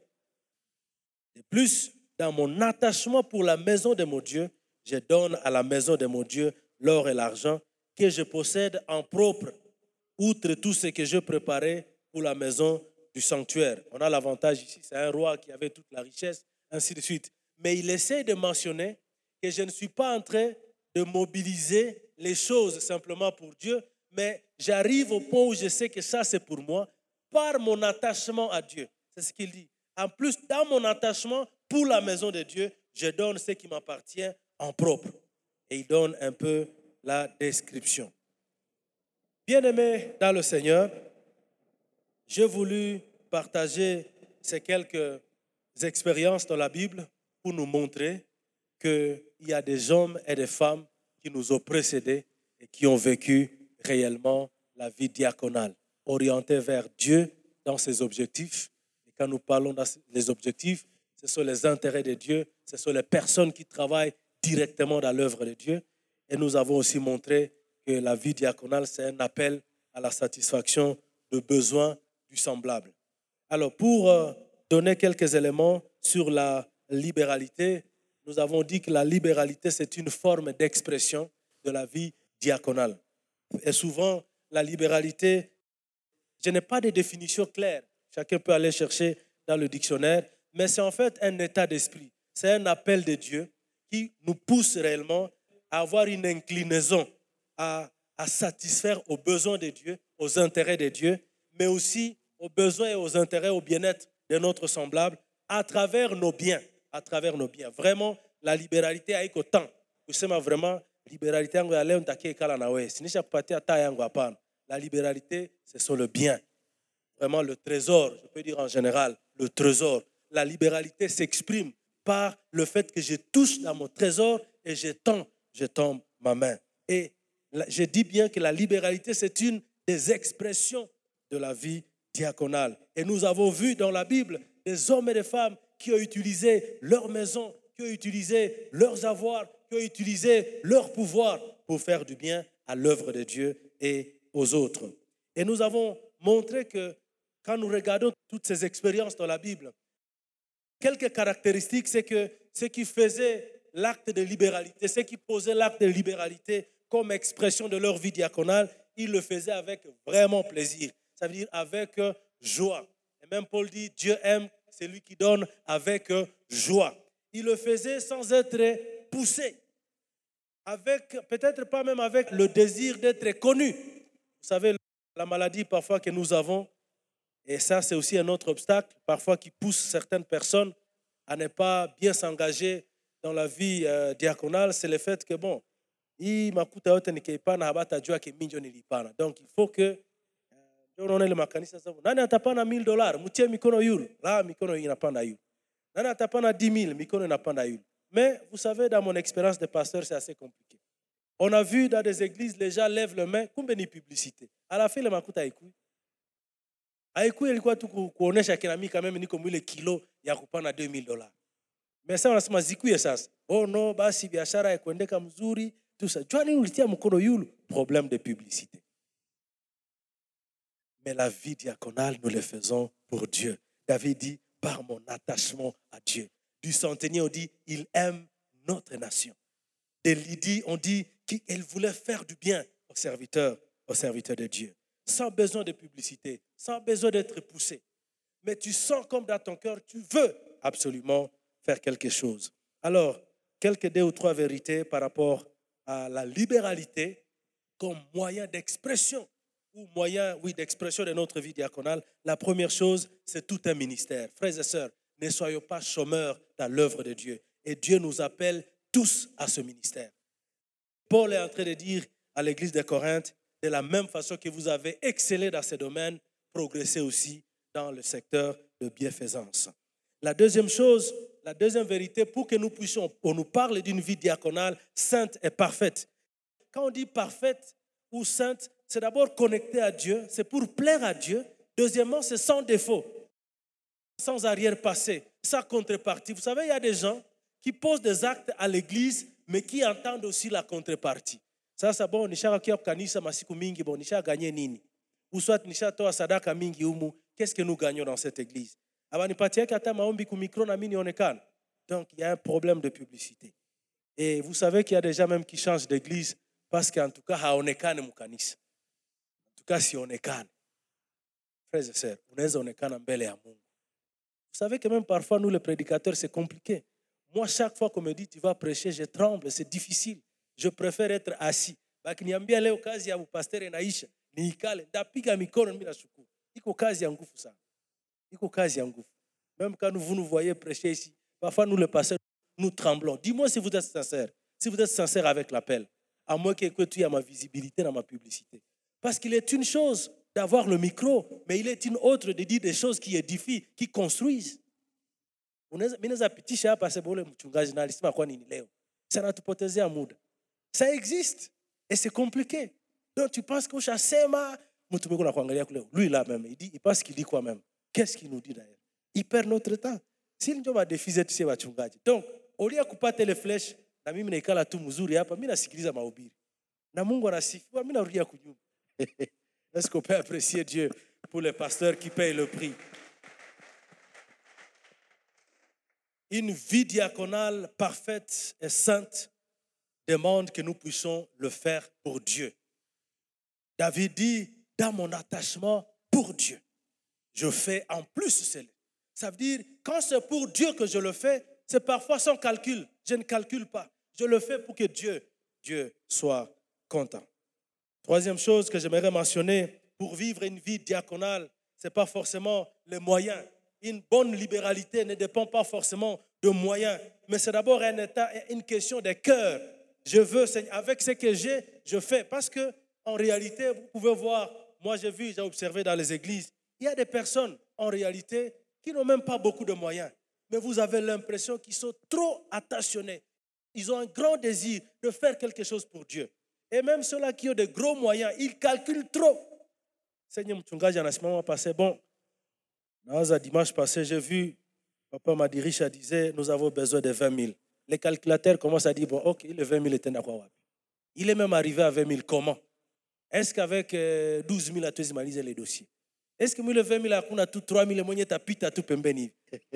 De plus, dans mon attachement pour la maison de mon Dieu, je donne à la maison de mon Dieu l'or et l'argent que je possède en propre, outre tout ce que je préparais pour la maison du sanctuaire. On a l'avantage ici, c'est un roi qui avait toute la richesse, ainsi de suite. Mais il essaie de mentionner que je ne suis pas en train de mobiliser les choses simplement pour Dieu, mais j'arrive au point où je sais que ça c'est pour moi, par mon attachement à Dieu. C'est ce qu'il dit. En plus, dans mon attachement pour la maison de Dieu, je donne ce qui m'appartient en propre. Et il donne un peu la description. Bien-aimés dans le Seigneur, j'ai voulu partager ces quelques expériences dans la Bible pour nous montrer qu'il y a des hommes et des femmes qui nous ont précédés et qui ont vécu réellement la vie diaconale, orientée vers Dieu dans ses objectifs. Et quand nous parlons des objectifs, ce sont les intérêts de Dieu, ce sont les personnes qui travaillent directement dans l'œuvre de Dieu. Et nous avons aussi montré que la vie diaconale, c'est un appel à la satisfaction de besoins du semblable. Alors, pour donner quelques éléments sur la libéralité, nous avons dit que la libéralité, c'est une forme d'expression de la vie diaconale. Et souvent, la libéralité, je n'ai pas de définition claire. Chacun peut aller chercher dans le dictionnaire, mais c'est en fait un état d'esprit. C'est un appel de Dieu qui nous pousse réellement à avoir une inclinaison à satisfaire aux besoins de Dieu, aux intérêts de Dieu, mais aussi aux besoins et aux intérêts, au bien-être de notre semblable à travers nos biens. À travers nos biens. Vraiment, la libéralité a été autant. Vous savez vraiment, libéralité, la libéralité, c'est sur le bien. Vraiment, le trésor, je peux dire en général, le trésor. La libéralité s'exprime par le fait que je touche dans mon trésor et je tends ma main. Et je dis bien que la libéralité, c'est une des expressions de la vie diaconale. Et nous avons vu dans la Bible des hommes et des femmes qui ont utilisé leur maison, qui ont utilisé leurs avoirs, qui ont utilisé leur pouvoir pour faire du bien à l'œuvre de Dieu et aux autres. Et nous avons montré que quand nous regardons toutes ces expériences dans la Bible, quelques caractéristiques, c'est que ceux qui faisaient l'acte de libéralité, ceux qui posaient l'acte de libéralité comme expression de leur vie diaconale, ils le faisaient avec vraiment plaisir. Ça veut dire avec joie. Et même Paul dit, Dieu aime celui qui donne avec joie. Il le faisait sans être poussé, avec, peut-être pas même avec le désir d'être connu. Vous savez, la maladie parfois que nous avons, et ça c'est aussi un autre obstacle, parfois qui pousse certaines personnes à ne pas bien s'engager dans la vie diaconale, c'est le fait que bon, donc il faut que unaona ile makanisa sasa, nani atapana $1,000 mtie mikono yule, la mikono inapanda yule, nani atapana 10,000 mikono inapanda yule. Mais vous savez, dans mon expérience de pasteur, c'est assez compliqué. On a vu dans des églises, les gens lèvent les mains, kumbe ni publicité. À la fin, le makuta haikui. Haikui ilikuwa tu kuonesha kina mimi kama mimi niko mwile kilo ya kupana $2,000. Mais sasa wanasema zikuye sasa. Oh no, basi biashara ikuendeka mzuri, tout ça. Jua nini ulitia mkono yulu? Problème de publicité. Mais la vie diaconale, nous le faisons pour Dieu. David dit, par mon attachement à Dieu. Du centenier, on dit, il aime notre nation. De Lydie, on dit qu'elle voulait faire du bien aux serviteurs de Dieu. Sans besoin de publicité, sans besoin d'être poussé. Mais tu sens comme dans ton cœur, tu veux absolument faire quelque chose. Alors, quelques 2 ou 3 vérités par rapport à la libéralité comme moyen d'expression ou moyen, d'expression de notre vie diaconale. La première chose, c'est tout un ministère. Frères et sœurs, ne soyons pas chômeurs dans l'œuvre de Dieu. Et Dieu nous appelle tous à ce ministère. Paul est en train de dire à l'église de Corinthe, de la même façon que vous avez excellé dans ces domaines, progressez aussi dans le secteur de bienfaisance. La deuxième chose, la deuxième vérité, pour que nous puissions, on nous parle d'une vie diaconale sainte et parfaite. Quand on dit parfaite ou sainte, c'est d'abord connecté à Dieu, c'est pour plaire à Dieu. Deuxièmement, c'est sans défaut, sans arrière-passé, sans contrepartie. Vous savez, il y a des gens qui posent des actes à l'église, mais qui entendent aussi la contrepartie. Sasa bon, nishaka kia kanisa masiku mingi, bon, nishaka gagné nini? Ou soit nishaka toa sadaka mingi umu, qu'est-ce que nous gagnons dans cette église? Abanipatia kata maombi ku micro na mini onekana. Donc, il y a un problème de publicité. Et vous savez qu'il y a des gens même qui changent d'église parce qu'en tout cas, haonekane mukanisa. En tout cas, si onekane. Frères et sœurs, unaweza onekana mbele ya Mungu. Vous savez que même parfois, nous les prédicateurs, c'est compliqué. Moi, chaque fois qu'on me dit, tu vas prêcher, je tremble, c'est difficile. Je préfère être assis. Bakiniambia leo kazi ya pasteur inaisha, niikale, ndapiga mikono mimi nashukuru. Iko kazi ya nguvu sana. Iko kazi ya nguvu. Même quand vous nous voyez prêcher ici, parfois nous les pasteurs, nous tremblons. Dis-moi si vous êtes sincère. Si vous êtes sincère avec l'appel. À moins que tu aies ma visibilité dans ma publicité. Parce qu'il est une chose d'avoir le micro, mais il est une autre de dire des choses qui édifient, qui construisent. Minaweza pitisha hapa sebole mchungaji na alisema kwa nini leo. Sana tupotezea muda. Ça existe et c'est compliqué. Donc tu penses que ushasema mtu mwingine anakuangalia kule. Lui là même, il pense qu'il dit quoi même. Qu'est-ce qu'il nous dit d'ailleurs? Il perd notre temps. S'il ndio madefize tusie wachungaji. Donc, au lieu de kupata ile flesh na mimi naikala tu mzuri hapa, mimi nasikiliza mahubiri. Na Mungu anasifiwa, mimi narudia kunyumba. Est-ce qu'on peut apprécier Dieu pour les pasteurs qui payent le prix? Une vie diaconale parfaite et sainte demande que nous puissions le faire pour Dieu. David dit, dans mon attachement pour Dieu, je fais en plus cela. Ça veut dire, quand c'est pour Dieu que je le fais, c'est parfois sans calcul. Je ne calcule pas. Je le fais pour que Dieu soit content. Troisième chose que j'aimerais mentionner, pour vivre une vie diaconale, ce n'est pas forcément les moyens. Une bonne libéralité ne dépend pas forcément de moyens, mais c'est d'abord un état, une question de cœur. Je veux, avec ce que j'ai, je fais. Parce que, en réalité, vous pouvez voir, moi j'ai observé dans les églises, il y a des personnes, en réalité, qui n'ont même pas beaucoup de moyens. Mais vous avez l'impression qu'ils sont trop attentionnés. Ils ont un grand désir de faire quelque chose pour Dieu. Et même ceux-là qui ont de gros moyens, ils calculent trop. Seigneur mchungaji anasimama passé, bon, dimanche passé, j'ai vu, Papa Madirisha disait, nous avons besoin de 20 000. Les calculateurs commencent à dire, bon, ok, le 20 000 était d'accord. Il est même arrivé à 20 000, comment? Est-ce qu'avec 12 000, tu as les dossiers? Est-ce que le 20 000, on a tout 3 000, on a pita tout pembeni?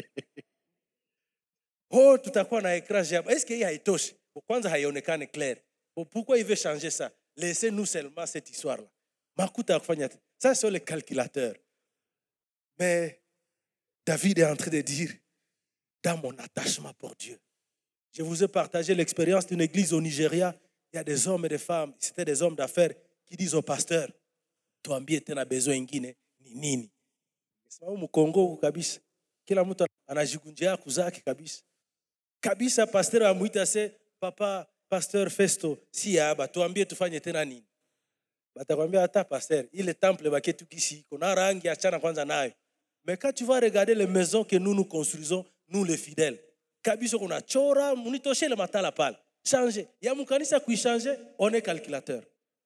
Oh, tout à coup, on a écrasé. Est-ce qu'il y a étoche? Pourquoi ça haionekane clair? Pourquoi il veut changer ça? Laissez-nous seulement cette histoire-là. Ça, c'est les calculateurs. Mais David est en train de dire, dans mon attachement pour Dieu. Je vous ai partagé l'expérience d'une église au Nigeria. Il y a des hommes et des femmes, c'était des hommes d'affaires qui disent au pasteur, tuambie tena besoin ingine ni nini? Sema mu Kongo kabisa. Kila mtu anajigunjia kuzaki kabisa. Kabisa pasteur amuita se papa pasteur Festo si haba tuambie tufanye tena nini? Batakwambia hata pasteur, ile temple baketu kisi kuna rangi achana kwanza nayo. Mais quand tu vas regarder les maisons que nous construisons, nous les fidèles, kabisa kuna chora munitoshe le matala pale. changer. Ya mkanisa kuichange, on est calculateur.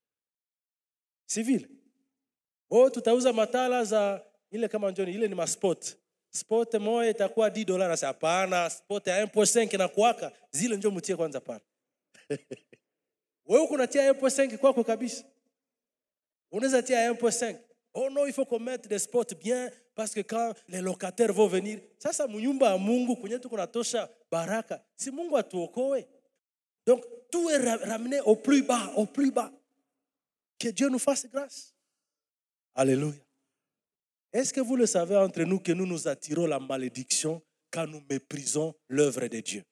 Civil. Oh, tutauza matala za ile kama njoni, ile ni maspot. Spot moja itakuwa $10 na hapana, spot ya 1.5 na kuwaka, zile njoo mtie kwanza pale. Wewe unatia 1.5 kwako kabisa. Unaweza tia 1.5. Oh non, il faut qu'on mette des spots bien parce que quand les locataires vont venir, sasa mnyumba ya Mungu kwenye tuko natosha baraka. Si Mungu atuokoe. Donc tout est ramené au plus bas, au plus bas. Que Dieu nous fasse grâce. Alléluia. Est-ce que vous le savez entre nous que nous nous attirons la malédiction quand nous méprisons l'œuvre de Dieu?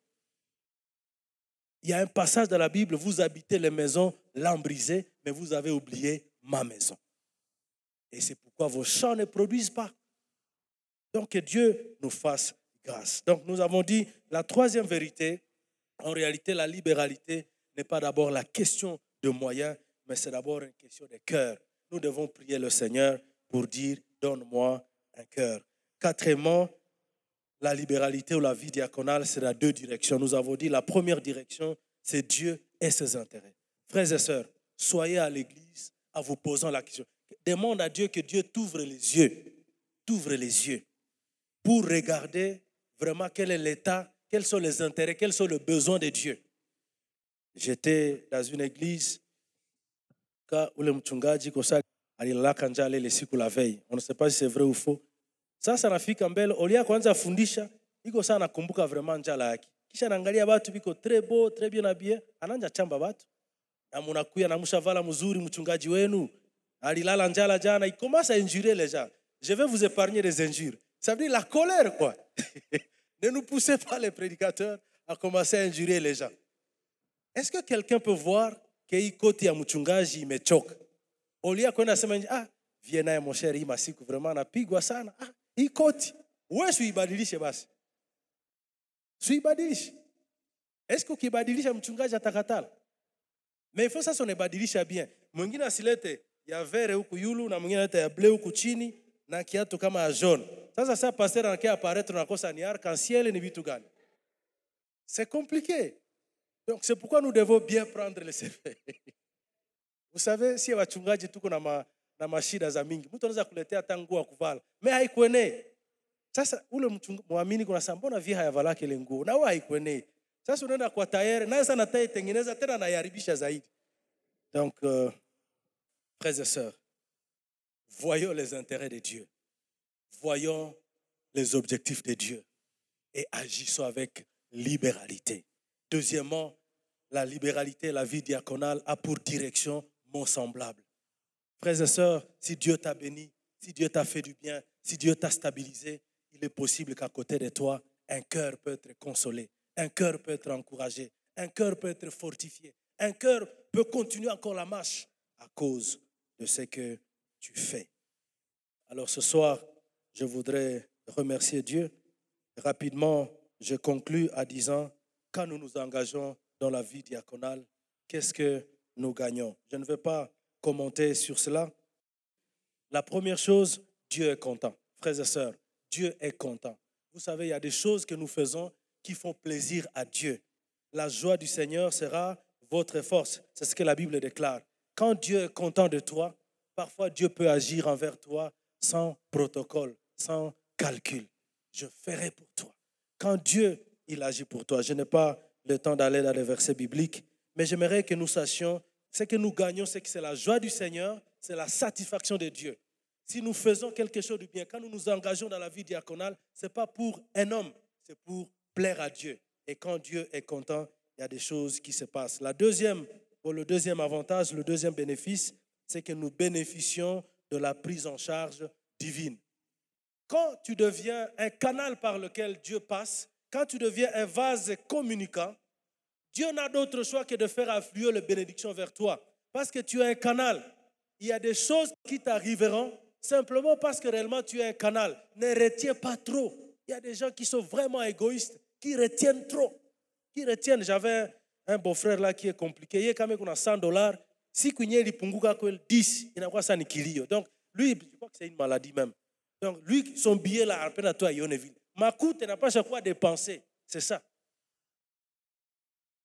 Il y a un passage dans la Bible, vous habitez les maisons lambrisées, mais vous avez oublié ma maison. Et c'est pourquoi vos champs ne produisent pas. Donc que Dieu nous fasse grâce. Donc nous avons dit la troisième vérité, en réalité la libéralité n'est pas d'abord la question de moyens, mais c'est d'abord une question de cœur. Nous devons prier le Seigneur pour dire donne-moi un cœur. Quatrièmement, la libéralité ou la vie diaconale, c'est dans deux directions. Nous avons dit la première direction, c'est Dieu et ses intérêts. Frères et sœurs, soyez à l'église en vous posant la question. Demande à Dieu que Dieu t'ouvre les yeux pour regarder vraiment quel est l'état, quels sont les intérêts, quels sont les besoins de Dieu. J'étais dans une église où le mchungaji kosa alilala njale ile siku la veille. On ne sait pas si c'est vrai ou faux. Sasa nafika mbele, olia kwanza fundisha, iko sana nakumbuka vraiment njala yake. Kisha naangalia watu biko très beau, très bien habillé, ananja chamba watu. Na mnakuya na mshavala mzuri mchungaji wenu. Alilala njala jana, il commence à injurer les gens. Je vais vous épargner des injures. Ça veut dire la colère quoi. Ne nous poussez pas les prédicateurs à commencer à injurer les gens. Est-ce que quelqu'un peut voir que hii koti ya mchungaji imechoka? Olia kwenda sema viens naye mon cher, hii masiku vraiment anapigwa sana. Hii koti wewe uibadilishe basi. Uibadilishe. Est-ce que ukibadilisha mchungaji atakatala? Mais il faut ça sonebadilisha bien. Mwingine asilete ya vere huku yulu na mwingine analeta ya bleu huku chini na kiatu kama ya jaune. Sasa pasteur anakia apparaître na kosa ni arc-en-ciel ni vitu gani? C'est compliqué. Donc c'est pourquoi nous devons bien prendre le CV. Vous savez, si wachungaji tuko na mashida za mingi, mtu anaweza kuletea hata nguo kuvala. Mais haikuenee. Sasa ule muamini kuna sasa mbona via hayavalake ile nguo? Na wewe haikuenee. Sasa unaenda kwa tayari, na sasa natai tengeneza tena na yaribisha zaidi. Donc frères et sœurs, voyons les intérêts de Dieu. Voyons les objectifs de Dieu et agissons avec libéralité. Deuxièmement, la libéralité, la vie diaconale a pour direction mon semblable. Frères et sœurs, si Dieu t'a béni, si Dieu t'a fait du bien, si Dieu t'a stabilisé, il est possible qu'à côté de toi, un cœur peut être consolé, un cœur peut être encouragé, un cœur peut être fortifié, un cœur peut continuer encore la marche à cause de ce que tu fais. Alors ce soir, je voudrais remercier Dieu. Rapidement, je conclus en disant, quand nous nous engageons dans la vie diaconale, qu'est-ce que nous gagnons? Je ne vais pas commenter sur cela. La première chose, Dieu est content. Frères et sœurs, Dieu est content. Vous savez, il y a des choses que nous faisons qui font plaisir à Dieu. La joie du Seigneur sera votre force. C'est ce que la Bible déclare. Quand Dieu est content de toi, parfois Dieu peut agir envers toi sans protocole, sans calcul. Je ferai pour toi. Quand Dieu, il agit pour toi. Je n'ai pas le temps d'aller dans les versets bibliques, mais j'aimerais que nous sachions, ce que nous gagnons, c'est que c'est la joie du Seigneur, c'est la satisfaction de Dieu. Si nous faisons quelque chose de bien, quand nous nous engageons dans la vie diaconale, ce n'est pas pour un homme, c'est pour plaire à Dieu. Et quand Dieu est content, il y a des choses qui se passent. Le deuxième avantage, le deuxième bénéfice, c'est que nous bénéficions de la prise en charge divine. Quand tu deviens un canal par lequel Dieu passe, quand tu deviens un vase communicant, Dieu n'a d'autre choix que de faire affluer les bénédictions vers toi. Parce que tu es un canal. Il y a des choses qui t'arriveront simplement parce que réellement tu es un canal. Ne retiens pas trop. Il y a des gens qui sont vraiment égoïstes, qui retiennent trop. J'avais un beau-frère là qui est compliqué. Il y a quand même $100. Si tu as 10, il n'a pas ça ni kilio. Donc, lui, je crois que c'est une maladie même. Donc, lui, son billet là, à peine à toi à Yoneville. Ma coûte n'a pas chaque fois dépensé. C'est ça.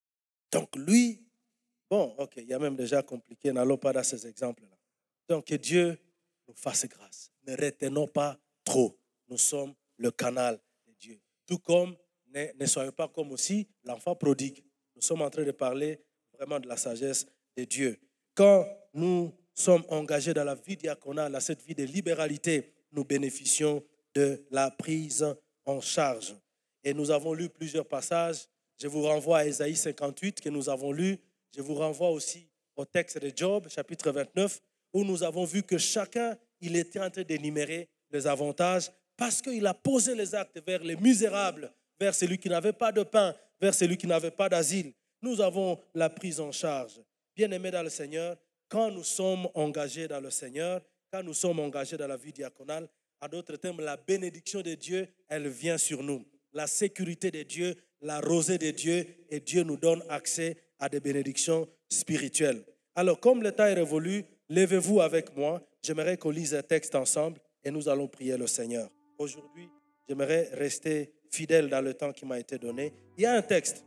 Donc lui, bon, ok, il y a même déjà compliqué, n'allons pas dans ces exemples-là. Donc que Dieu nous fasse grâce. Ne retenons pas trop. Nous sommes le canal de Dieu. Tout comme ne soyons pas comme aussi l'enfant prodigue. Nous sommes en train de parler vraiment de la sagesse de Dieu. Quand nous sommes engagés dans la vie diaconale, dans cette vie de libéralité, nous bénéficions de la prise en charge. Et nous avons lu plusieurs passages. Je vous renvoie à Ésaïe 58 que nous avons lu. Je vous renvoie aussi au texte de Job, chapitre 29, où nous avons vu que chacun, il était en train d'énumérer les avantages parce qu'il a posé les actes vers les misérables, vers celui qui n'avait pas de pain, vers celui qui n'avait pas d'asile. Nous avons la prise en charge. Bien-aimés dans le Seigneur, quand nous sommes engagés dans le Seigneur, quand nous sommes engagés dans la vie diaconale, en d'autres termes, la bénédiction de Dieu, elle vient sur nous. La sécurité de Dieu, la rosée de Dieu, et Dieu nous donne accès à des bénédictions spirituelles. Alors, comme le temps est révolu, levez-vous avec moi. J'aimerais qu'on lise un texte ensemble et nous allons prier le Seigneur. Aujourd'hui, j'aimerais rester fidèle dans le temps qui m'a été donné. Il y a un texte.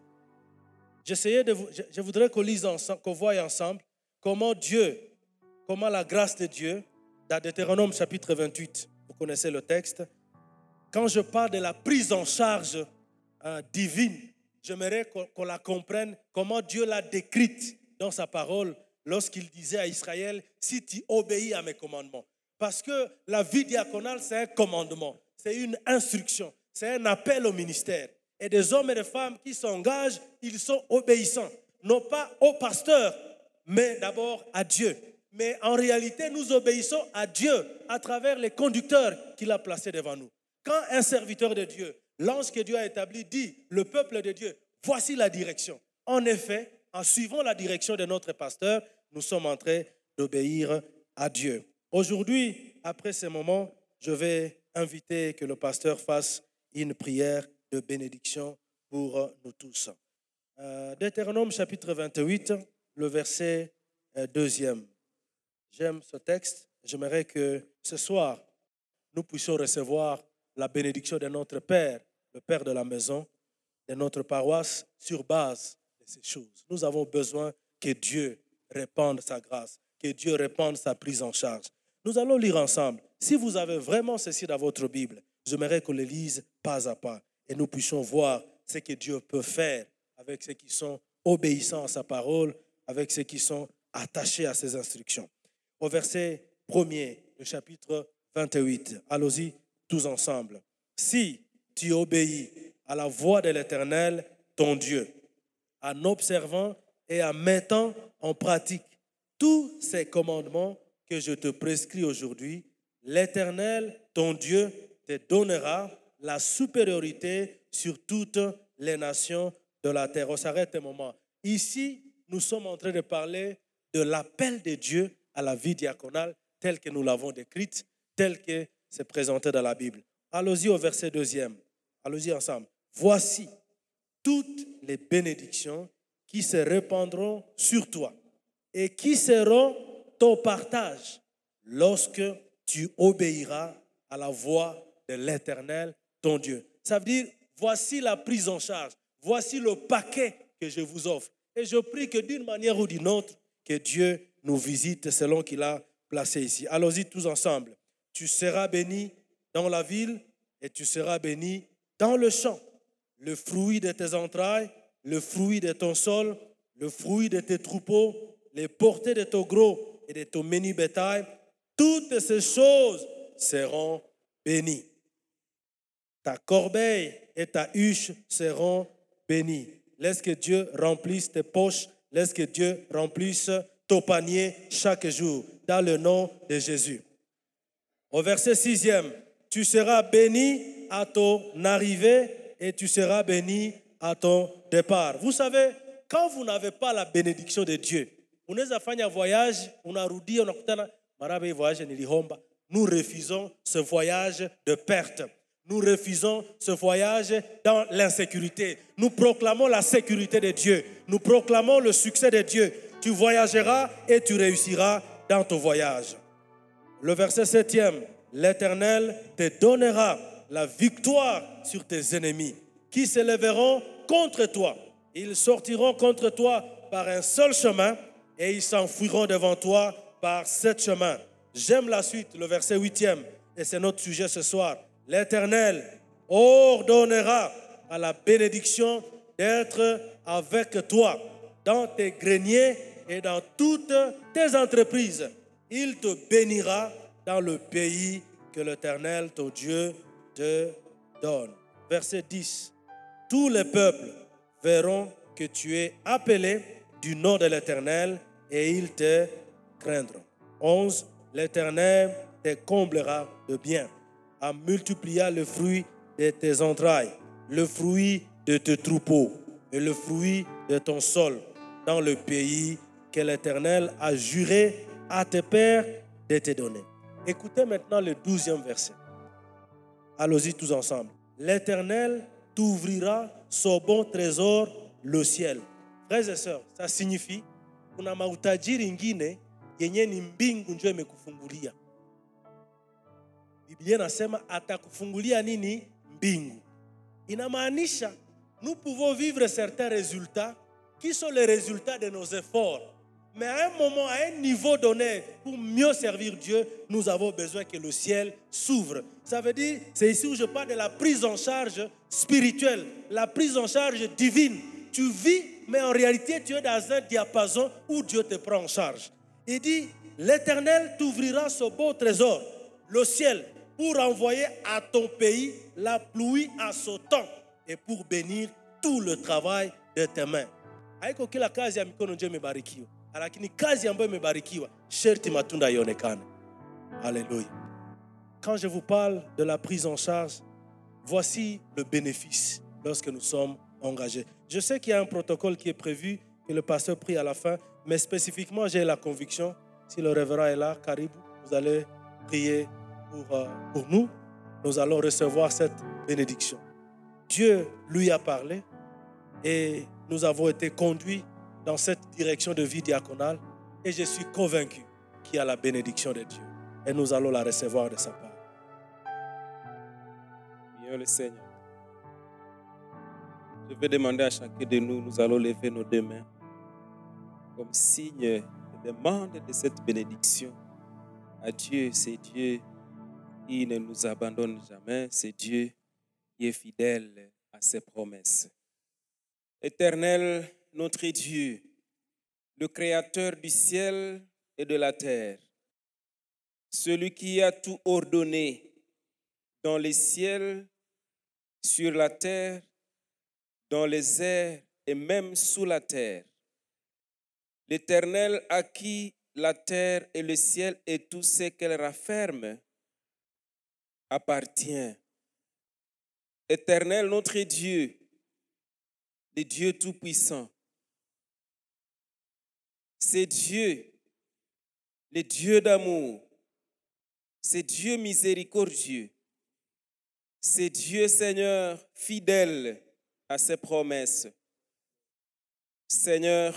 Je voudrais qu'on lise ensemble, qu'on voie ensemble comment la grâce de Dieu, dans Deutéronome chapitre 28, vous connaissez le texte. Quand je parle de la prise en charge divine, j'aimerais qu'on la comprenne, comment Dieu l'a décrite dans sa parole lorsqu'il disait à Israël, si tu obéis à mes commandements. Parce que la vie diaconale, c'est un commandement, c'est une instruction, c'est un appel au ministère. Et des hommes et des femmes qui s'engagent, ils sont obéissants, non pas au pasteur, mais d'abord à Dieu. Mais en réalité, nous obéissons à Dieu à travers les conducteurs qu'il a placés devant nous. Quand un serviteur de Dieu, l'ange que Dieu a établi, dit, le peuple de Dieu, voici la direction. En effet, en suivant la direction de notre pasteur, nous sommes en train d'obéir à Dieu. Aujourd'hui, après ce moment, je vais inviter que le pasteur fasse une prière de bénédiction pour nous tous. Deutéronome chapitre 28, le verset 2e. J'aime ce texte. J'aimerais que ce soir, nous puissions recevoir la bénédiction de notre Père, le Père de la maison, de notre paroisse, sur base de ces choses. Nous avons besoin que Dieu répande sa grâce, que Dieu répande sa prise en charge. Nous allons lire ensemble. Si vous avez vraiment ceci dans votre Bible, j'aimerais qu'on le lise pas à pas et nous puissions voir ce que Dieu peut faire avec ceux qui sont obéissants à sa parole, avec ceux qui sont attachés à ses instructions. Au verset 1er du chapitre 28, allons-y tous ensemble. Si tu obéis à la voix de l'Éternel, ton Dieu, en observant et en mettant en pratique tous ces commandements que je te prescris aujourd'hui, l'Éternel, ton Dieu, te donnera la supériorité sur toutes les nations de la terre. On s'arrête un moment. Ici, nous sommes en train de parler de l'appel de Dieu à la vie diaconale telle que nous l'avons décrite, telle que c'est présenté dans la Bible. Allons-y au verset 2e. Allons-y ensemble. Voici toutes les bénédictions qui se répandront sur toi et qui seront ton partage lorsque tu obéiras à la voix de l'Éternel, ton Dieu. Ça veut dire, voici la prise en charge, voici le paquet que je vous offre. Et je prie que d'une manière ou d'une autre, que Dieu nous visite selon qu'il a placé ici. Allons-y tous ensemble. Tu seras béni dans la ville et tu seras béni dans le champ. Le fruit de tes entrailles, le fruit de ton sol, le fruit de tes troupeaux, les portées de ton gros et de ton menu bétail, toutes ces choses seront bénies. Ta corbeille et ta huche seront bénies. Laisse que Dieu remplisse tes poches, laisse que Dieu remplisse ton panier chaque jour, dans le nom de Jésus. Au verset 6e, tu seras béni à ton arrivée et tu seras béni à ton départ. Vous savez, quand vous n'avez pas la bénédiction de Dieu, unaweza fanya voyage, unarudia, unakutana, marabe voyage nilihomba. Nous refusons ce voyage de perte. Nous refusons ce voyage dans l'insécurité. Nous proclamons la sécurité de Dieu. Nous proclamons le succès de Dieu. Tu voyageras et tu réussiras dans ton voyage. Le verset 7e, l'Éternel te donnera la victoire sur tes ennemis qui se lèveront contre toi. Ils sortiront contre toi par un seul chemin et ils s'enfuiront devant toi par 7 chemins. J'aime la suite, le verset 8e, et c'est notre sujet ce soir. L'Éternel ordonnera à la bénédiction d'être avec toi dans tes greniers et dans toutes tes entreprises. Il te bénira dans le pays que l'Éternel, ton Dieu, te donne. Verset 10. Tous les peuples verront que tu es appelé du nom de l'Éternel et ils te craindront. 11. L'Éternel te comblera de bien en multipliant le fruit de tes entrailles, le fruit de tes troupeaux et le fruit de ton sol dans le pays que l'Éternel a juré à tes pères de te donner. Écoutez maintenant le 12e verset. Allons-y tous ensemble. L'Éternel t'ouvrira son bon trésor, le ciel. Frères et sœurs, ça signifie kuna mautajiri ingine yenye ni mbingu ndio imekufungulia. Biblia inasema atakufungulia nini? Mbingu. Inamaanisha nous pouvons vivre certains résultats qui sont les résultats de nos efforts. Mais à un moment, à un niveau donné, pour mieux servir Dieu, nous avons besoin que le ciel s'ouvre. Ça veut dire, c'est ici où je parle de la prise en charge spirituelle, la prise en charge divine. Tu vis, mais en réalité, tu es dans un diapason où Dieu te prend en charge. Il dit, l'Éternel t'ouvrira ce beau trésor, le ciel, pour envoyer à ton pays la pluie à son temps et pour bénir tout le travail de tes mains. Haiko kila kazi ya mikono ndio imebarikiwa, lakini kazi ambayo imebarikiwa sherti matunda yaonekane. Alléluia. Quand je vous parle de la prise en charge, voici le bénéfice lorsque nous sommes engagés. Je sais qu'il y a un protocole qui est prévu, que le pasteur prie à la fin, mais spécifiquement, j'ai la conviction, si le révérend est là, Caribou, vous allez prier pour nous. Nous allons recevoir cette bénédiction. Dieu lui a parlé et nous avons été conduits dans cette direction de vie diaconale et je suis convaincu qu'il y a la bénédiction de Dieu et nous allons la recevoir de sa part. Bien le Seigneur. Je vais demander à chacun de nous, nous allons lever nos deux mains comme signe de demande de cette bénédiction à Dieu. C'est Dieu qui ne nous abandonne jamais, c'est Dieu qui est fidèle à ses promesses. Éternel, notre Dieu, le Créateur du ciel et de la terre, celui qui a tout ordonné dans les ciels, sur la terre, dans les airs et même sous la terre. L'Éternel à qui la terre et le ciel et tout ce qu'elle rafferme appartient. Éternel, notre Dieu, le Dieu Tout-Puissant. C'est Dieu, le Dieu d'amour. C'est Dieu miséricordieux. C'est Dieu, Seigneur, fidèle à ses promesses. Seigneur,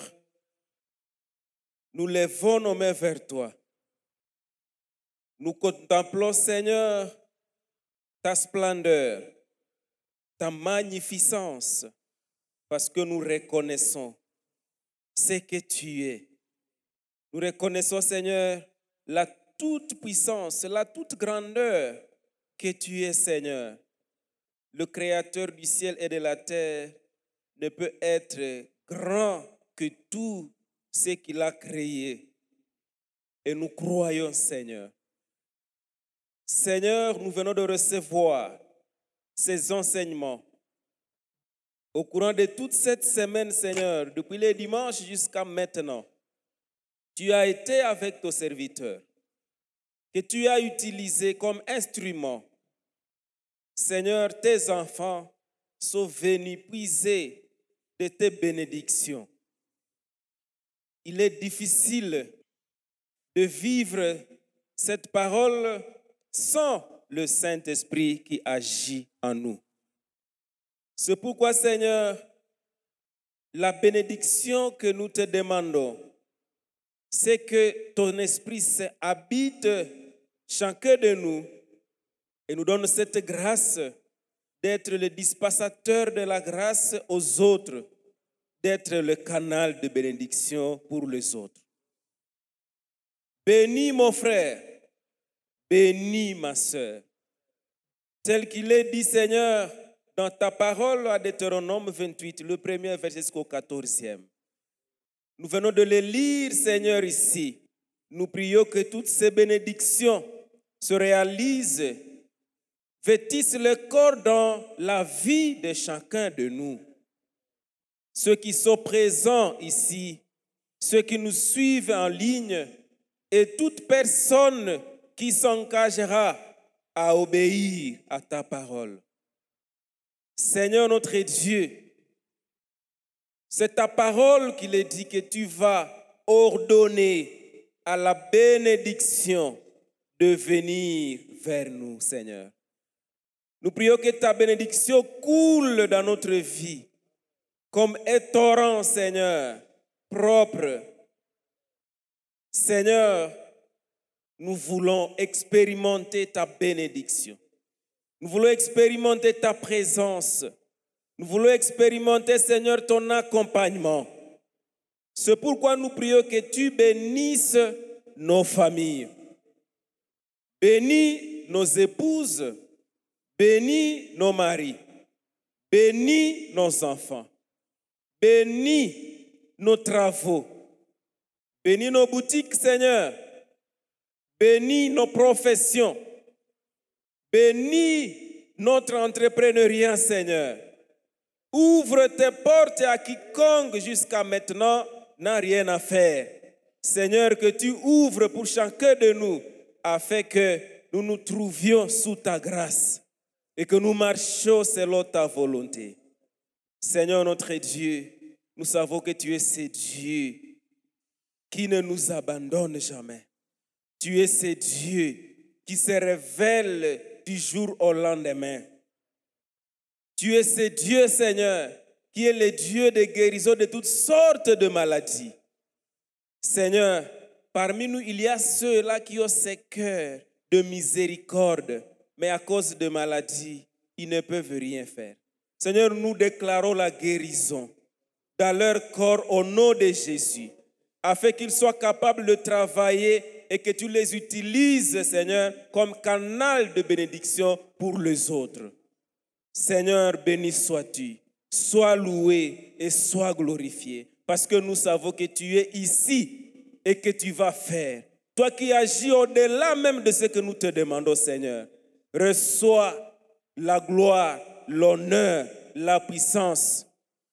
nous levons nos mains vers toi. Nous contemplons, Seigneur, ta splendeur, ta magnificence, parce que nous reconnaissons ce que tu es. Nous reconnaissons, Seigneur, la toute puissance, la toute grandeur que tu es, Seigneur. Le Créateur du ciel et de la terre ne peut être grand que tout ce qu'il a créé. Et nous croyons, Seigneur. Seigneur, nous venons de recevoir ces enseignements. Au courant de toute cette semaine, Seigneur, depuis les dimanches jusqu'à maintenant, tu as été avec ton serviteur, que tu as utilisé comme instrument. Seigneur, tes enfants sont venus puiser de tes bénédictions. Il est difficile de vivre cette parole sans le Saint-Esprit qui agit en nous. C'est pourquoi, Seigneur, la bénédiction que nous te demandons, c'est que ton Esprit habite chacun de nous et nous donne cette grâce d'être le dispensateur de la grâce aux autres, d'être le canal de bénédiction pour les autres. Bénis mon frère, bénis ma sœur. Tel qu'il est dit, Seigneur, dans ta parole à Deutéronome 28, le premier verset jusqu'au 14e. Nous venons de les lire, Seigneur, ici. Nous prions que toutes ces bénédictions se réalisent, vêtissent le corps dans la vie de chacun de nous. Ceux qui sont présents ici, ceux qui nous suivent en ligne et toute personne qui s'engagera à obéir à ta parole. Seigneur notre Dieu, c'est ta parole qu'il est dit que tu vas ordonner à la bénédiction de venir vers nous, Seigneur. Nous prions que ta bénédiction coule dans notre vie comme un torrent, Seigneur, propre. Seigneur, nous voulons expérimenter ta bénédiction. Nous voulons expérimenter ta présence. Nous voulons expérimenter, Seigneur, ton accompagnement. C'est pourquoi nous prions que tu bénisses nos familles. Bénis nos épouses. Bénis nos maris. Bénis nos enfants. Bénis nos travaux. Bénis nos boutiques, Seigneur. Bénis nos professions. Bénis notre entrepreneuriat, Seigneur. Ouvre tes portes à quiconque jusqu'à maintenant n'a rien à faire. Seigneur, que tu ouvres pour chacun de nous afin que nous nous trouvions sous ta grâce et que nous marchions selon ta volonté. Seigneur notre Dieu, nous savons que tu es ce Dieu qui ne nous abandonne jamais. Tu es ce Dieu qui se révèle du jour au lendemain. Tu es ce Dieu, Seigneur, qui est le Dieu de guérison de toutes sortes de maladies. Seigneur, parmi nous, il y a ceux-là qui ont ce cœur de miséricorde, mais à cause de maladies, ils ne peuvent rien faire. Seigneur, nous déclarons la guérison dans leur corps au nom de Jésus, afin qu'ils soient capables de travailler et que tu les utilises, Seigneur, comme canal de bénédiction pour les autres. Seigneur, béni sois-tu, sois loué et sois glorifié, parce que nous savons que tu es ici et que tu vas faire. Toi qui agis au-delà même de ce que nous te demandons, Seigneur, reçois la gloire, l'honneur, la puissance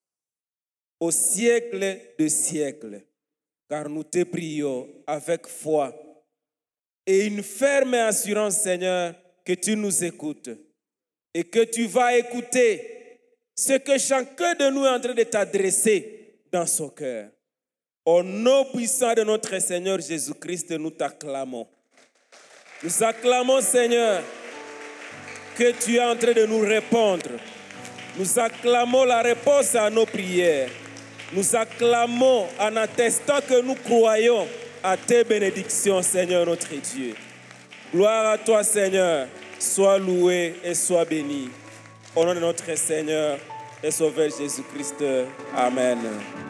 au siècle des siècles, car nous te prions avec foi et une ferme assurance, Seigneur, que tu nous écoutes et que tu vas écouter ce que chacun de nous est en train de t'adresser dans son cœur. Au nom puissant de notre Seigneur Jésus-Christ, nous t'acclamons. Nous acclamons, Seigneur, que tu es en train de nous répondre. Nous acclamons la réponse à nos prières. Nous acclamons en attestant que nous croyons à tes bénédictions, Seigneur notre Dieu. Gloire à toi, Seigneur. Sois loué et sois béni. Au nom de notre Seigneur et Sauveur Jésus-Christ. Amen.